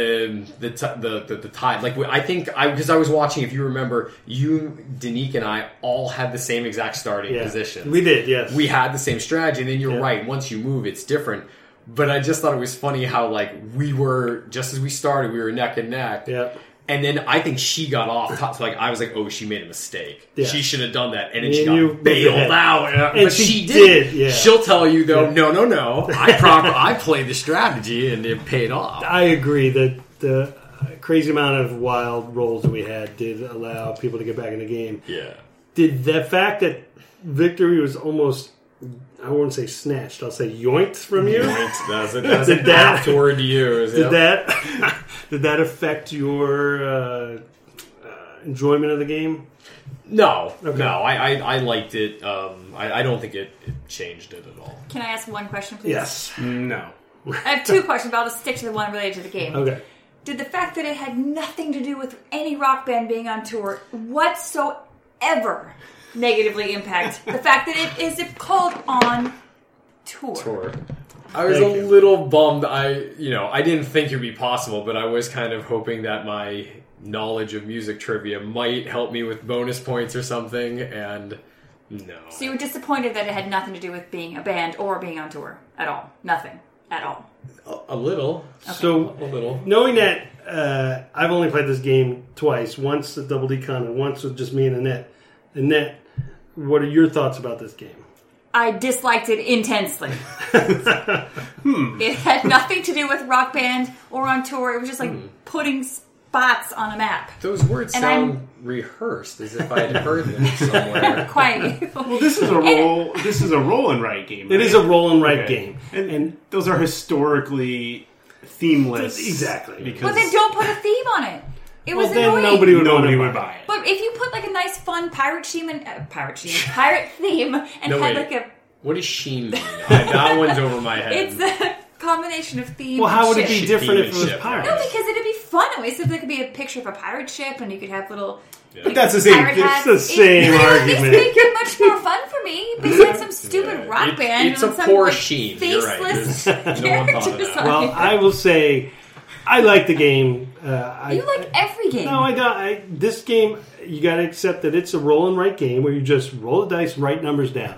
D: the tide. I think because I was watching. If you remember, you, Danique, and I all had the same exact starting position.
B: We did, yes.
D: We had the same strategy, and then you're right. Once you move, it's different. But I just thought it was funny how, we were, just as we started, we were neck and neck.
B: Yeah.
D: And then I think she got off top. So, I was like, oh, she made a mistake.
B: Yeah.
D: She should have done that. And then
B: And
D: she
B: you
D: got bailed out.
B: And
D: but
B: she
D: did.
B: did, yeah.
D: She'll tell you, though, no. I played the strategy, and it paid off.
B: I agree that the crazy amount of wild rolls that we had did allow people to get back in the game.
D: Yeah.
B: Did the fact that victory was almost, I won't say snatched, I'll say yoinked from you?
D: That's an apt word to use.
B: Did that affect your enjoyment of the game?
D: No.
B: Okay.
D: No. I liked it. I don't think it changed it at all.
G: Can I ask one question, please?
B: Yes.
C: No.
G: I have 2 questions, but I'll just stick to the one related to the game.
B: Okay.
G: Did the fact that it had nothing to do with any rock band being on tour whatsoever negatively impact the fact that it is called On Tour?
D: I was a little bummed. I didn't think it would be possible, but I was kind of hoping that my knowledge of music trivia might help me with bonus points or something, and no.
G: So you were disappointed that it had nothing to do with being a band or being on tour at all? Nothing at all?
D: A little.
G: Okay.
B: So,
D: A little.
B: knowing that I've only played this game twice, once at Double D Con and once with just me and Annette. Annette, what are your thoughts about this game?
G: I disliked it intensely. It had nothing to do with rock band or on tour. It was just putting spots on a map.
D: Those words
G: And
D: sound rehearsed, as if I had heard them somewhere.
G: Quite.
C: Well, this is a roll. This is a roll and write game. Right?
B: It is a roll and write
C: Okay.
B: game.
C: and those are historically themeless.
B: Exactly.
C: Because
G: But then don't put a theme on it. It was
B: then
G: annoying.
B: nobody would
C: buy it.
G: But if you put a nice, fun pirate theme and pirate theme, and
D: No,
G: had
D: wait. What does sheen mean? That one's over my head.
G: it's a combination of theme.
B: Well, how would
G: and
B: it be
G: ship.
B: different if it was
D: Ship.
B: pirates?
G: No, because it'd be fun. At least if there could be a picture of a pirate ship, and you could have little.
C: But that's the same.
G: pirate
C: It's
G: hats.
B: the same
G: It would at
B: argument.
G: least make it much more fun for me besides some stupid rock band.
D: It's a
G: and some,
D: poor sheen. You're right.
G: faceless
D: No one thought of
G: characters
D: that.
G: on
B: Well,
G: it.
B: I will say, I like the game.
G: You like every game.
B: No, I don't. This game, you got to accept that it's a roll and write game where you just roll the dice and write numbers down.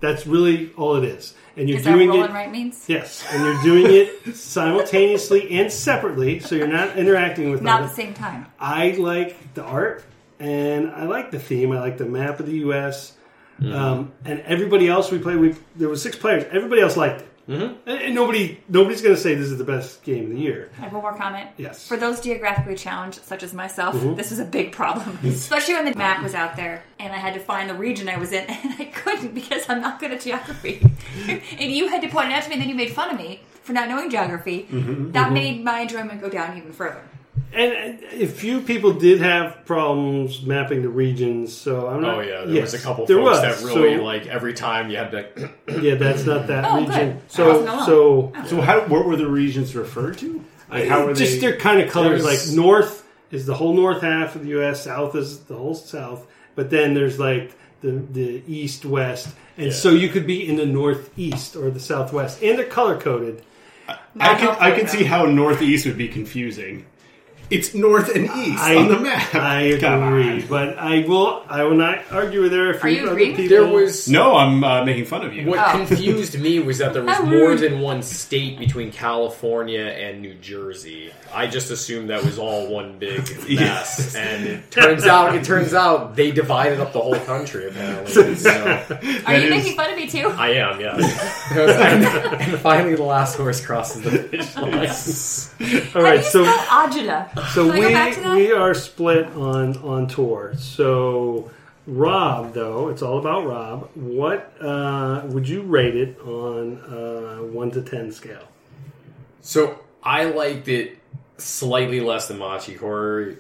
B: That's really all it is. And you're
G: Is that
B: doing
G: roll
B: it.
G: and write means?
B: Yes, and you're doing it simultaneously and separately, so you're not interacting with
G: Not
B: other-
G: at the same time.
B: I like the art, and I like the theme. I like the map of the U.S. And everybody else we played, there was 6 players. Everybody else liked it. And nobody's going to say this is the best game of the year.
G: I have one more comment.
B: Yes.
G: For those geographically challenged, such as myself, this was a big problem. Especially when the map was out there and I had to find the region I was in, and I couldn't because I'm not good at geography. And you had to point it out to me, and then you made fun of me for not knowing geography. That made my enjoyment go down even further.
B: And a few people did have problems mapping the regions, so I'm not...
D: Oh yeah, there was a couple
B: there
D: folks
B: was.
D: that really
B: So,
D: like every time you had to.
B: yeah, that's not that
G: Oh,
B: region.
G: good. I wasn't alone.
F: So what were the regions referred to? Like, how were
B: just
F: they?
B: their kind of colors.
D: There's-
B: Like north is the whole north half of the U.S., south is the whole south, but then there's like the east, west, and so you could be in the northeast or the southwest, and they're color coded.
F: I can see how northeast would be confusing. It's north and east on the map.
B: I
F: Come
B: agree,
F: on.
B: but I will not argue with there.
G: Are you
B: other
G: agreeing?
B: people.
D: There was
F: No, I'm making fun of you.
D: what confused me was that there was
G: How
D: more
G: rude.
D: than one state between California and New Jersey. I just assumed that was all one big mess, and it turns out they divided up the whole country. Apparently, so
G: Are you making fun of me too?
D: I am, yes. and finally, the last horse crosses the finish line.
B: All
G: How
B: right,
G: do you
B: so
G: spell agita?
B: so
G: Can I go back to that?
B: we are split on tour. So Rob, though, it's all about Rob. What would you rate it on 1 to 10 scale?
D: So I liked it slightly less than Machikori,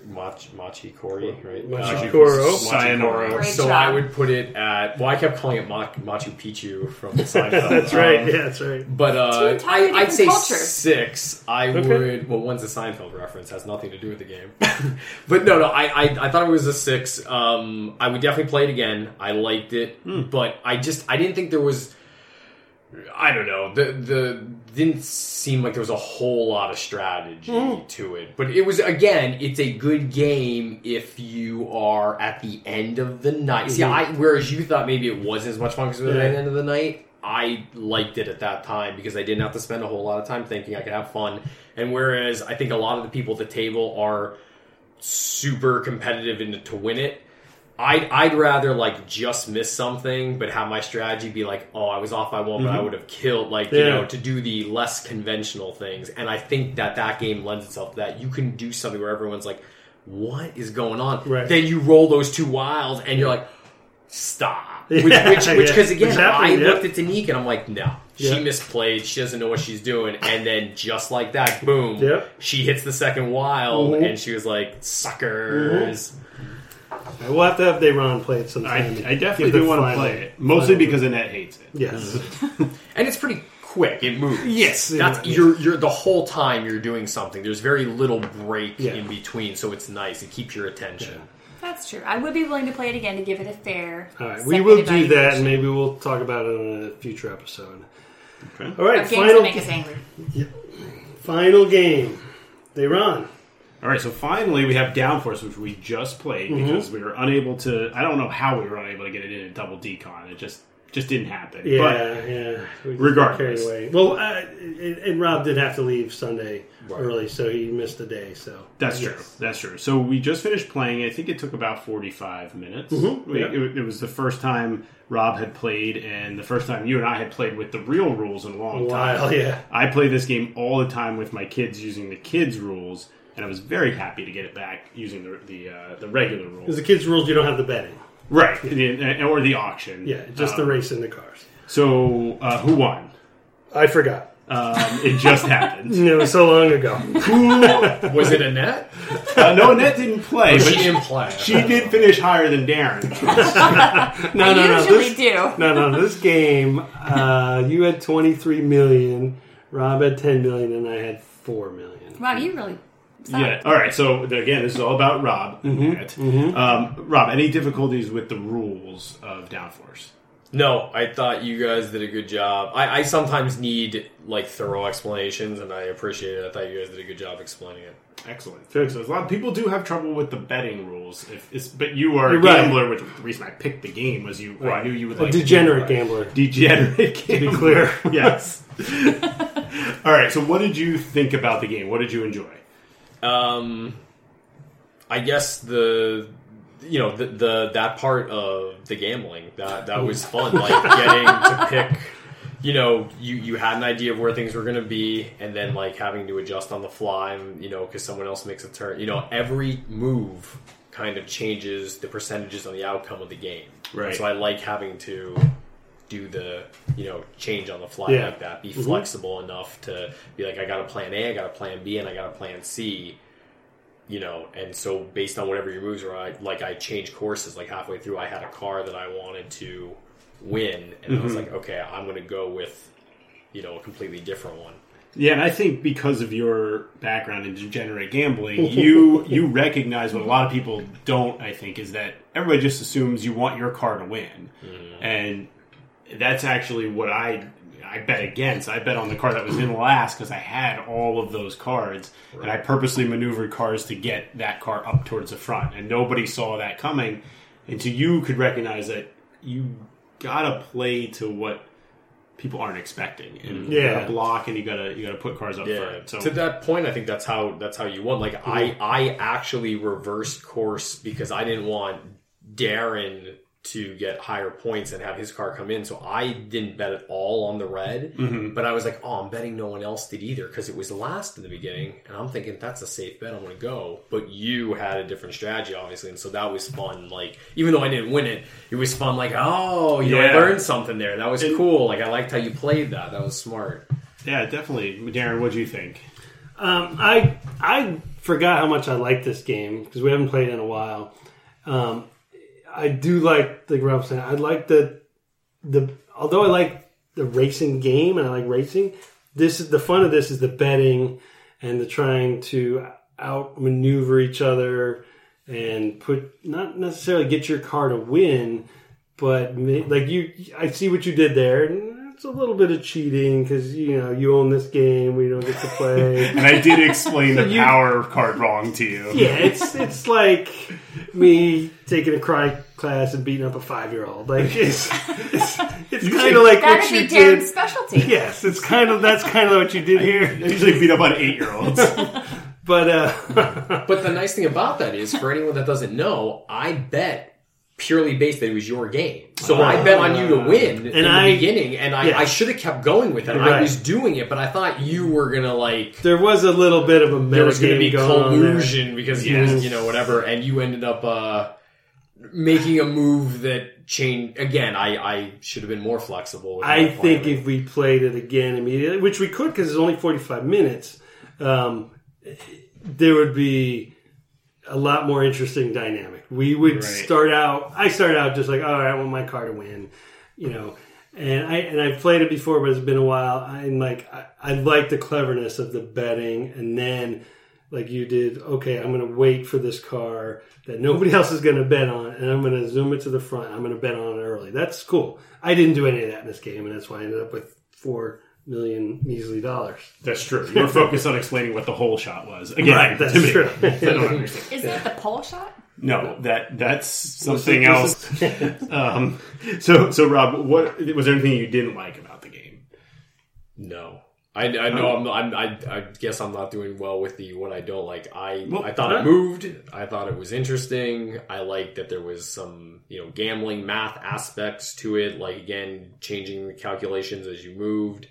D: right?
B: Machikoro.
F: Sayonara.
G: Great
D: So
G: job.
D: I would put it at. Well, I kept calling it Machu Picchu from Seinfeld.
B: That's right. Yeah, that's right.
D: But
G: Two entirely
D: I'd
G: different
D: say
G: cultures.
D: 6. I
B: Okay.
D: would. Well, one's a Seinfeld reference, has nothing to do with the game. But no, I thought it was a 6. I would definitely play it again. I liked it, but I didn't think there was. I don't know. The didn't seem like there was a whole lot of strategy to it. But it was, again, it's a good game if you are at the end of the night. See, whereas you thought maybe it wasn't as much fun because it was at the end of the night, I liked it at that time because I didn't have to spend a whole lot of time thinking. I could have fun. And whereas I think a lot of the people at the table are super competitive to win it, I'd rather like just miss something, but have my strategy be like, oh, I was off by 1, but I would have killed, to do the less conventional things. And I think that game lends itself to that. You can do something where everyone's like, what is going on?
B: Right.
D: Then you roll those 2 wilds, and you're like, stop. Which,
B: Yeah,
D: because
B: yeah.
D: again,
B: Which happened,
D: I
B: yeah.
D: looked at Danique and I'm like, no, she
B: Yeah.
D: misplayed. She doesn't know what she's doing. And then just like that, boom,
B: Yep.
D: she hits the second wild, and she was like, suckers.
B: We'll have to have Dayron play it sometime.
F: I definitely
B: Give the
F: do want to
B: final-
F: play it, mostly
B: final-
F: because Annette hates it.
B: Yes.
D: And it's pretty quick. It moves.
B: Yes.
D: That's
B: Yeah.
D: you're the whole time you're doing something. There's very little break
B: Yeah.
D: in between, so it's nice. It keeps your attention.
G: That's true. I would be willing to play it again to give it a fair.
B: All right, we
G: second
B: will do that,
G: evaluation.
B: and maybe we'll talk about it on a future episode.
F: Okay.
B: All right,
G: Of games that make us angry.
B: final game. Dayron.
F: All right, so finally we have Downforce, which we just played because we were unable to. I don't know how we were unable to get it in a double decon. It just didn't happen.
B: Yeah,
F: But
B: yeah. We just
F: regardless.
B: got carried away. Well, and Rob did have to leave Sunday early, so he missed a day. So
F: that's true. That's true. So we just finished playing. I think it took about 45 minutes. It was the first time Rob had played, and the first time you and I had played with the real rules in a long time.
B: Wow, yeah.
F: I play this game all the time with my kids using the kids' rules, and I was very happy to get it back using the regular rules.
B: Because the kids' rules, you don't have the betting.
F: Right, or the auction.
B: Yeah, just the race in the cars.
F: So, who won?
B: I forgot.
F: It just happened.
B: It was so long ago.
D: Was it Annette?
F: No, Annette didn't play, but
D: She didn't play.
F: she did finish higher than Darren.
B: No.
G: Usually do.
B: No. This game, you had 23 million, Rob had 10 million, and I had 4 million.
G: Wow, you really.
F: Yeah. All right. So again, this is all about Rob. Rob, any difficulties with the rules of Downforce?
D: No, I thought you guys did a good job. I sometimes need like thorough explanations, and I appreciate it. I thought you guys did a good job explaining it.
F: Excellent. So a lot of people do have trouble with the betting rules, but you are a
B: You're right.
F: gambler. Which the reason I picked the game was I knew you would like
B: degenerate gambler.
F: Degenerate gambler.
B: To be clear.
F: Yes. All right. So, what did you think about the game? What did you enjoy?
D: I guess that part of the gambling that was fun, like getting to pick. You had an idea of where things were going to be, and then like having to adjust on the fly, because someone else makes a turn. Every move kind of changes the percentages on the outcome of the game.
F: Right.
D: So I like having to do the change on the fly like that. Be flexible enough to be like, I got a plan A, I got a plan B, and I got a plan C. And so based on whatever your moves are, I changed courses. Like halfway through, I had a car that I wanted to win, and I was like, okay, I'm going to go with a completely different one.
F: Yeah, and I think because of your background in degenerate gambling, you recognize what a lot of people don't, I think, is that everybody just assumes you want your car to win. And that's actually what I bet against. I bet on the car that was in last because I had all of those cards, and I purposely maneuvered cars to get that car up towards the front, and nobody saw that coming. And so you could recognize that you gotta play to what people aren't expecting, and you gotta block, and you gotta put cars up front. So
D: to that point, I think that's how you won. Like I actually reversed course because I didn't want Darren to get higher points and have his car come in, so I didn't bet at all on the red. But I was like, I'm betting no one else did either because it was last in the beginning, and I'm thinking that's a safe bet, I'm going to go. But you had a different strategy, obviously, and so that was fun. Like, even though I didn't win it, it was fun. Like, I learned something there. That was cool. Like, I liked how you played that. That was smart.
F: Yeah, definitely. Darren, what do you think?
B: I forgot how much I liked this game because we haven't played it in a while. I do like, like Rob said, I like although I like the racing game and I like racing, the fun of this is the betting and the trying to outmaneuver each other and not necessarily get your car to win, but like I see what you did there, and it's a little bit of cheating because you own this game, we don't get to play.
F: And I did explain the power card wrong to you.
B: Yeah, it's like me taking a cry class and beating up a 5-year-old. Like it's kind of like what you did.
G: Darren's specialty.
B: Yes, that's kind of what you did here.
F: I usually beat up on 8-year-olds.
B: But
D: the nice thing about that is, for anyone that doesn't know, I bet purely based that it was your game. So I bet on you to win in the beginning, and I should have kept going with it.
B: Right.
D: I was doing it, but I thought you were going to
B: There was a little bit of a
D: there was going to be collusion
B: there.
D: because he was, whatever, and you ended up making a move that changed. Again, I should have been more flexible.
B: I think if we played it again immediately, which we could because it's only 45 minutes, there would be a lot more interesting dynamic. We would I started out just like, all right, I want my car to win, and I've played it before, but it's been a while. I like the cleverness of the betting, and then like you did, okay, I'm going to wait for this car that nobody else is going to bet on, and I'm going to zoom it to the front. I'm going to bet on it early. That's cool. I didn't do any of that in this game, and that's why I ended up with $4 million measly dollars.
F: That's true. You were focused on explaining what the whole shot was. Again,
B: right, that's true.
F: I don't understand.
G: Is that the pole shot?
F: No, that's something else. So Rob, what was there anything you didn't like about the game?
D: No. I know I guess I'm not doing well with what I don't like. I thought it moved. I thought it was interesting. I liked that there was some gambling math aspects to it, like again changing the calculations as you moved.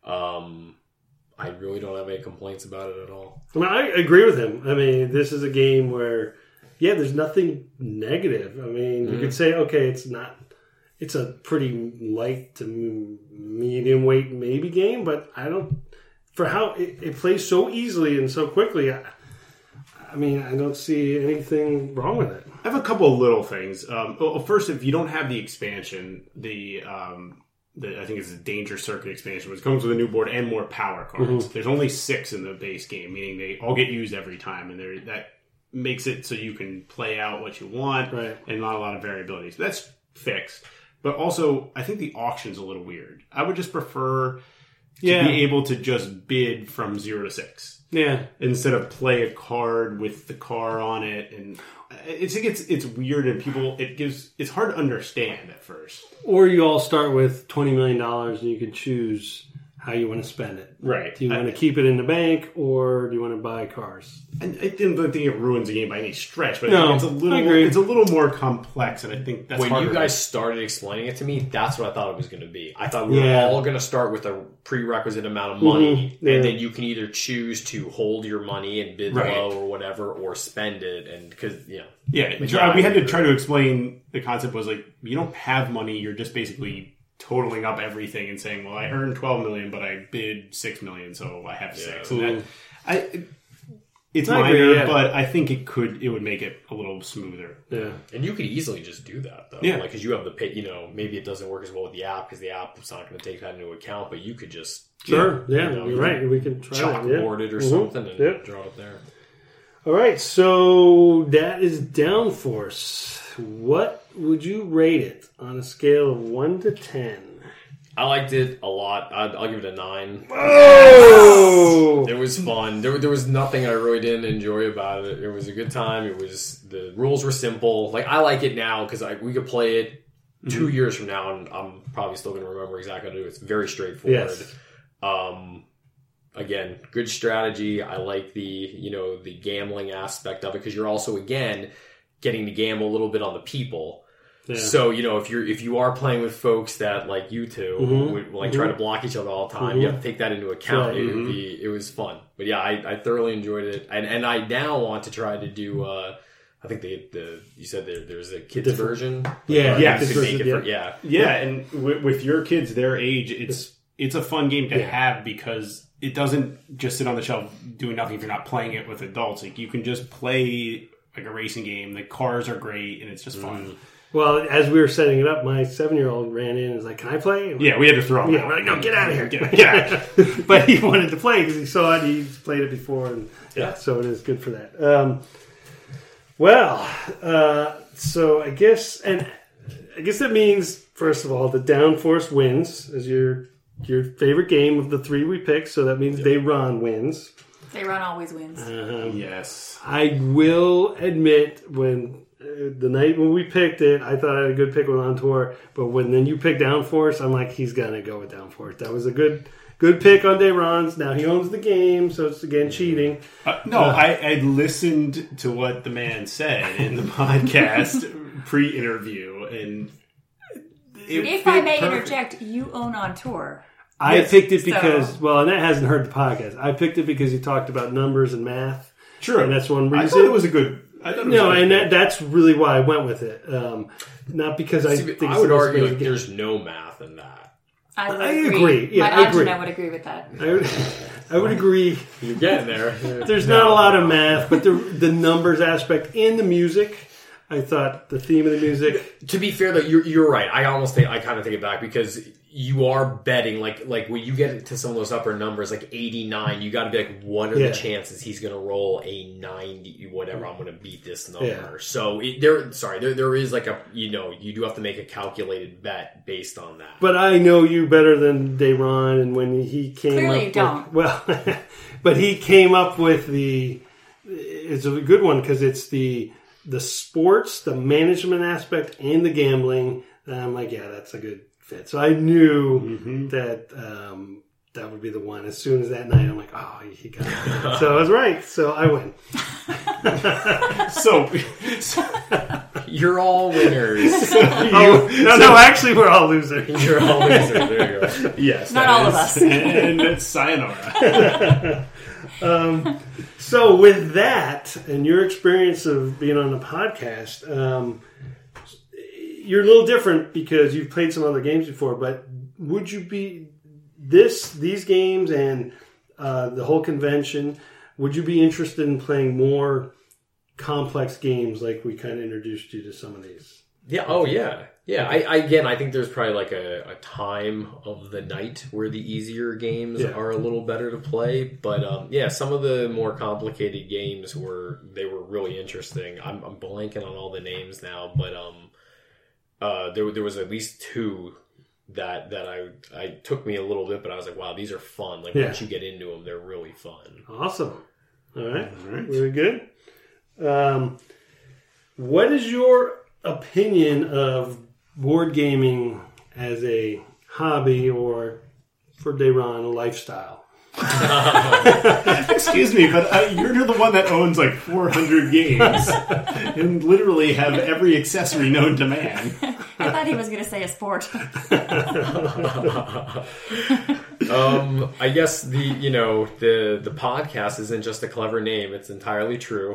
D: I really don't have any complaints about it at all.
B: I mean, I agree with him. I mean, this is a game where there's nothing negative. I mean, you could say, okay, it's a pretty light to medium weight maybe game, but for how it plays so easily and so quickly, I don't see anything wrong with it.
F: I have a couple of little things. First, if you don't have the expansion, I think it's the Danger Circuit expansion, which comes with a new board and more power cards. There's only 6 in the base game, meaning they all get used every time, and that makes it so you can play out what you want and not a lot of variability. So that's fixed. But also, I think the auction's a little weird. I would just prefer to be able to just bid from 0 to 6.
B: Yeah.
F: Instead of play a card with the car on it. And it's weird, and it's hard to understand at first.
B: Or you all start with $20 million and you can choose how you want to spend it.
F: Right.
B: Do you want to keep it in the bank, or do you want to buy cars?
F: And I didn't think it ruins the game by any stretch, but
B: No,
F: I think
B: I agree.
F: it's a little more complex, and I think that's
D: when
F: harder.
D: you guys started explaining it to me, that's what I thought it was going to be. I thought we were all going to start with a prerequisite amount of money, and then you can either choose to hold your money and bid low or whatever, or spend it, and we
F: had to try to explain the concept was like, you don't have money, you're just basically totaling up everything and saying, well, I earned 12 million, but I bid 6 million, so I have 6. And it's minor, but I think it would make it a little smoother.
B: Yeah.
D: And you could easily just do that, though.
F: Yeah.
D: Like, because you have the pay, maybe it doesn't work as well with the app, because the app is not going to take that into account, but you could just...
B: Sure, you're right. We can try
D: chalkboard it or something and draw it there.
B: All right, so that is Downforce. What would you rate it on a scale of 1 to 10?
D: I liked it a lot. I'll give it a 9.
B: Oh!
D: It was fun. There was nothing I really didn't enjoy about it. It was a good time. The rules were simple. Like, I like it now because we could play it 2 years from now, and I'm probably still going to remember exactly how to do it. It's very straightforward.
B: Yes.
D: Again, good strategy. I like the gambling aspect of it, because you're also, again, getting to gamble a little bit on the people. Yeah. So, if you are playing with folks that, like you two, would try to block each other all the time, you have to take that into account. Right. It was fun. But yeah, I thoroughly enjoyed it. And I now want to try to do, I think you said there's a kids version.
B: Yeah.
F: And with your kids their age, it's a fun game to have, because it doesn't just sit on the shelf doing nothing if you're not playing it with adults. Like, you can just play like a racing game. The cars are great, and it's just fun.
B: Well, as we were setting it up, my 7-year-old ran in and was like, "Can I play?"
F: We had to throw him out.
B: We're like, "No, get out of here. Get out." But he wanted to play because he saw it. He's played it before, and so it is good for that. So I guess that means, first of all, the Downforce wins as your favorite game of the 3 we picked. So that means They Run wins.
G: They Run always wins.
F: Yes.
B: I will admit, when the night when we picked it, I thought I had a good pick with On Tour, but when you picked Downforce, I'm like, he's gonna go with Downforce. That was a good pick on Day Runs. Now he owns the game, so it's again cheating.
F: I listened to what the man said in the podcast pre-interview, and
G: if I may interject, you own On Tour.
B: I picked it because, and that hasn't heard the podcast. I picked it because he talked about numbers and math.
F: True.
B: And that's one reason.
F: I thought it was a good...
B: that's really why I went with it. Not because I think
D: I would argue there's no math in that.
G: I agree.
B: Yeah,
G: I agree. I would agree with that.
B: I would agree.
D: You're getting there.
B: There's not a lot of math, but the numbers aspect in the music, I thought the theme of the music.
D: To be fair, though, you're right. I kind of take it back, because you are betting, like when you get to some of those upper numbers, like 89, you got to be like, what are the chances he's going to roll a 90, whatever, I'm going to beat this number. Yeah. So there is like you do have to make a calculated bet based on that.
B: But I know you better than Day Run, and when he came
G: Clearly
B: up but he came up with it's a good one, because it's the sports, the management aspect, and the gambling. And I'm like, that's a good fit. So I knew that that would be the one. As soon as that night, I'm like, he got it. So I was right. So I win.
F: so
D: you're all winners.
B: No, actually, we're all losers.
D: You're all losers. There you go.
F: Yes,
G: not all of us.
F: And it's sayonara.
B: So with that, and your experience of being on the podcast, you're a little different because you've played some other games before, but would you be these games and the whole convention, would you be interested in playing more complex games like we kind of introduced you to some of these?
D: Yeah. Oh, yeah. Yeah. I think there's probably like a time of the night where the easier games are a little better to play. But some of the more complicated games were really interesting. I'm blanking on all the names now, but there was at least 2 that I took me a little bit, but I was like, wow, these are fun. Like once you get into them, they're really fun.
B: Awesome. All right. Very good. What is your opinion of board gaming as a hobby or, for Dayron, a lifestyle?
F: Excuse me, but you're the one that owns like 400 games and literally have every accessory known to man.
G: I thought he was going to say a sport.
D: I guess the podcast isn't just a clever name; it's entirely true.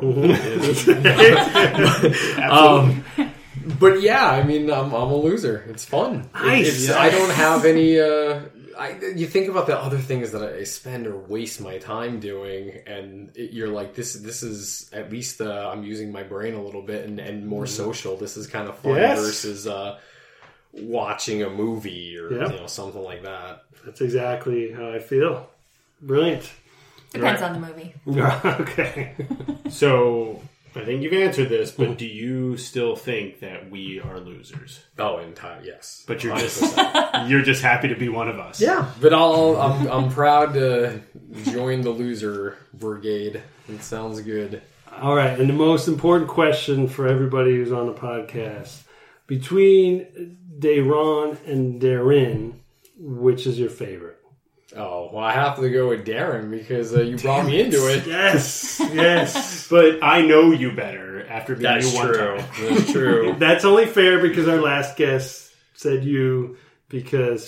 D: But yeah, I mean, I'm a loser. It's fun.
B: Nice.
D: I don't have any. You think about the other things that I spend or waste my time doing, and you're like, this is at least I'm using my brain a little bit and more social. This is kind of fun versus watching a movie or something like that.
B: That's exactly how I feel. Brilliant.
G: Depends on the movie.
B: Okay.
F: So I think you've answered this, but do you still think that we are losers?
D: Oh, yes.
F: But you're just happy to be one of us.
D: Yeah, but I'm proud to join the loser brigade. It sounds good.
B: All right, and the most important question for everybody who's on the podcast: between Dayron and Darren, which is your favorite?
D: Oh, well, I have to go with Darren because you brought me into it.
B: Yes.
F: But I know you better after meeting you one time.
D: That's true.
B: That's only fair because our last guest said you because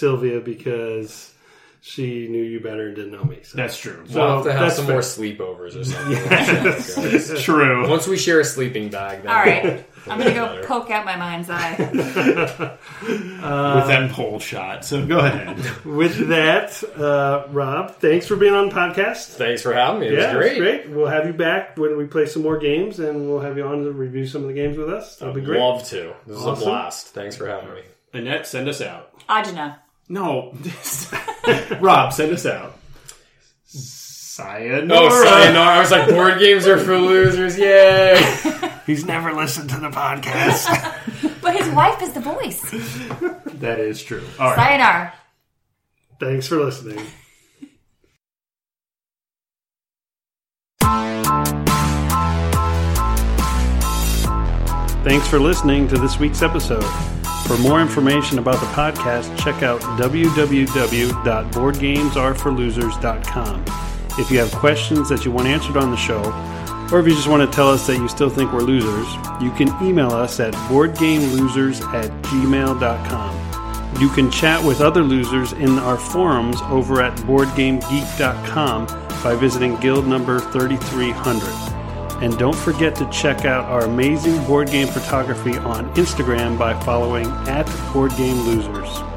B: she knew you better and didn't know me. So.
F: That's true.
D: So we'll have to have some
B: fair.
D: more sleepovers or something.
F: That's true.
D: Once we share a sleeping bag, then
G: All right. I'm going to go poke out my mind's eye.
F: With that pole shot. So go ahead.
B: With that, Rob, thanks for being on the podcast.
D: Thanks for having me. It was great.
B: It's great. We'll have you back when we play some more games, and we'll have you on to review some of the games with us. That'll be great.
D: Love to. This is
B: Awesome.
D: a blast. Thanks for having me.
F: Annette, send us out.
G: Ajna.
F: No. Rob, send us out. Sayonara.
D: Oh, sayonara. I was like, board games are for losers. Yay.
B: He's never listened to the podcast.
G: But his wife is the voice.
F: That is true. All right.
G: Sayonara.
B: Thanks for listening. Thanks for listening to this week's episode. For more information about the podcast, check out www.boardgamesareforlosers.com. If you have questions that you want answered on the show, or if you just want to tell us that you still think we're losers, you can email us at boardgamelosers@gmail.com. You can chat with other losers in our forums over at boardgamegeek.com by visiting guild number 3300. And don't forget to check out our amazing board game photography on Instagram by following @BoardGameLosers.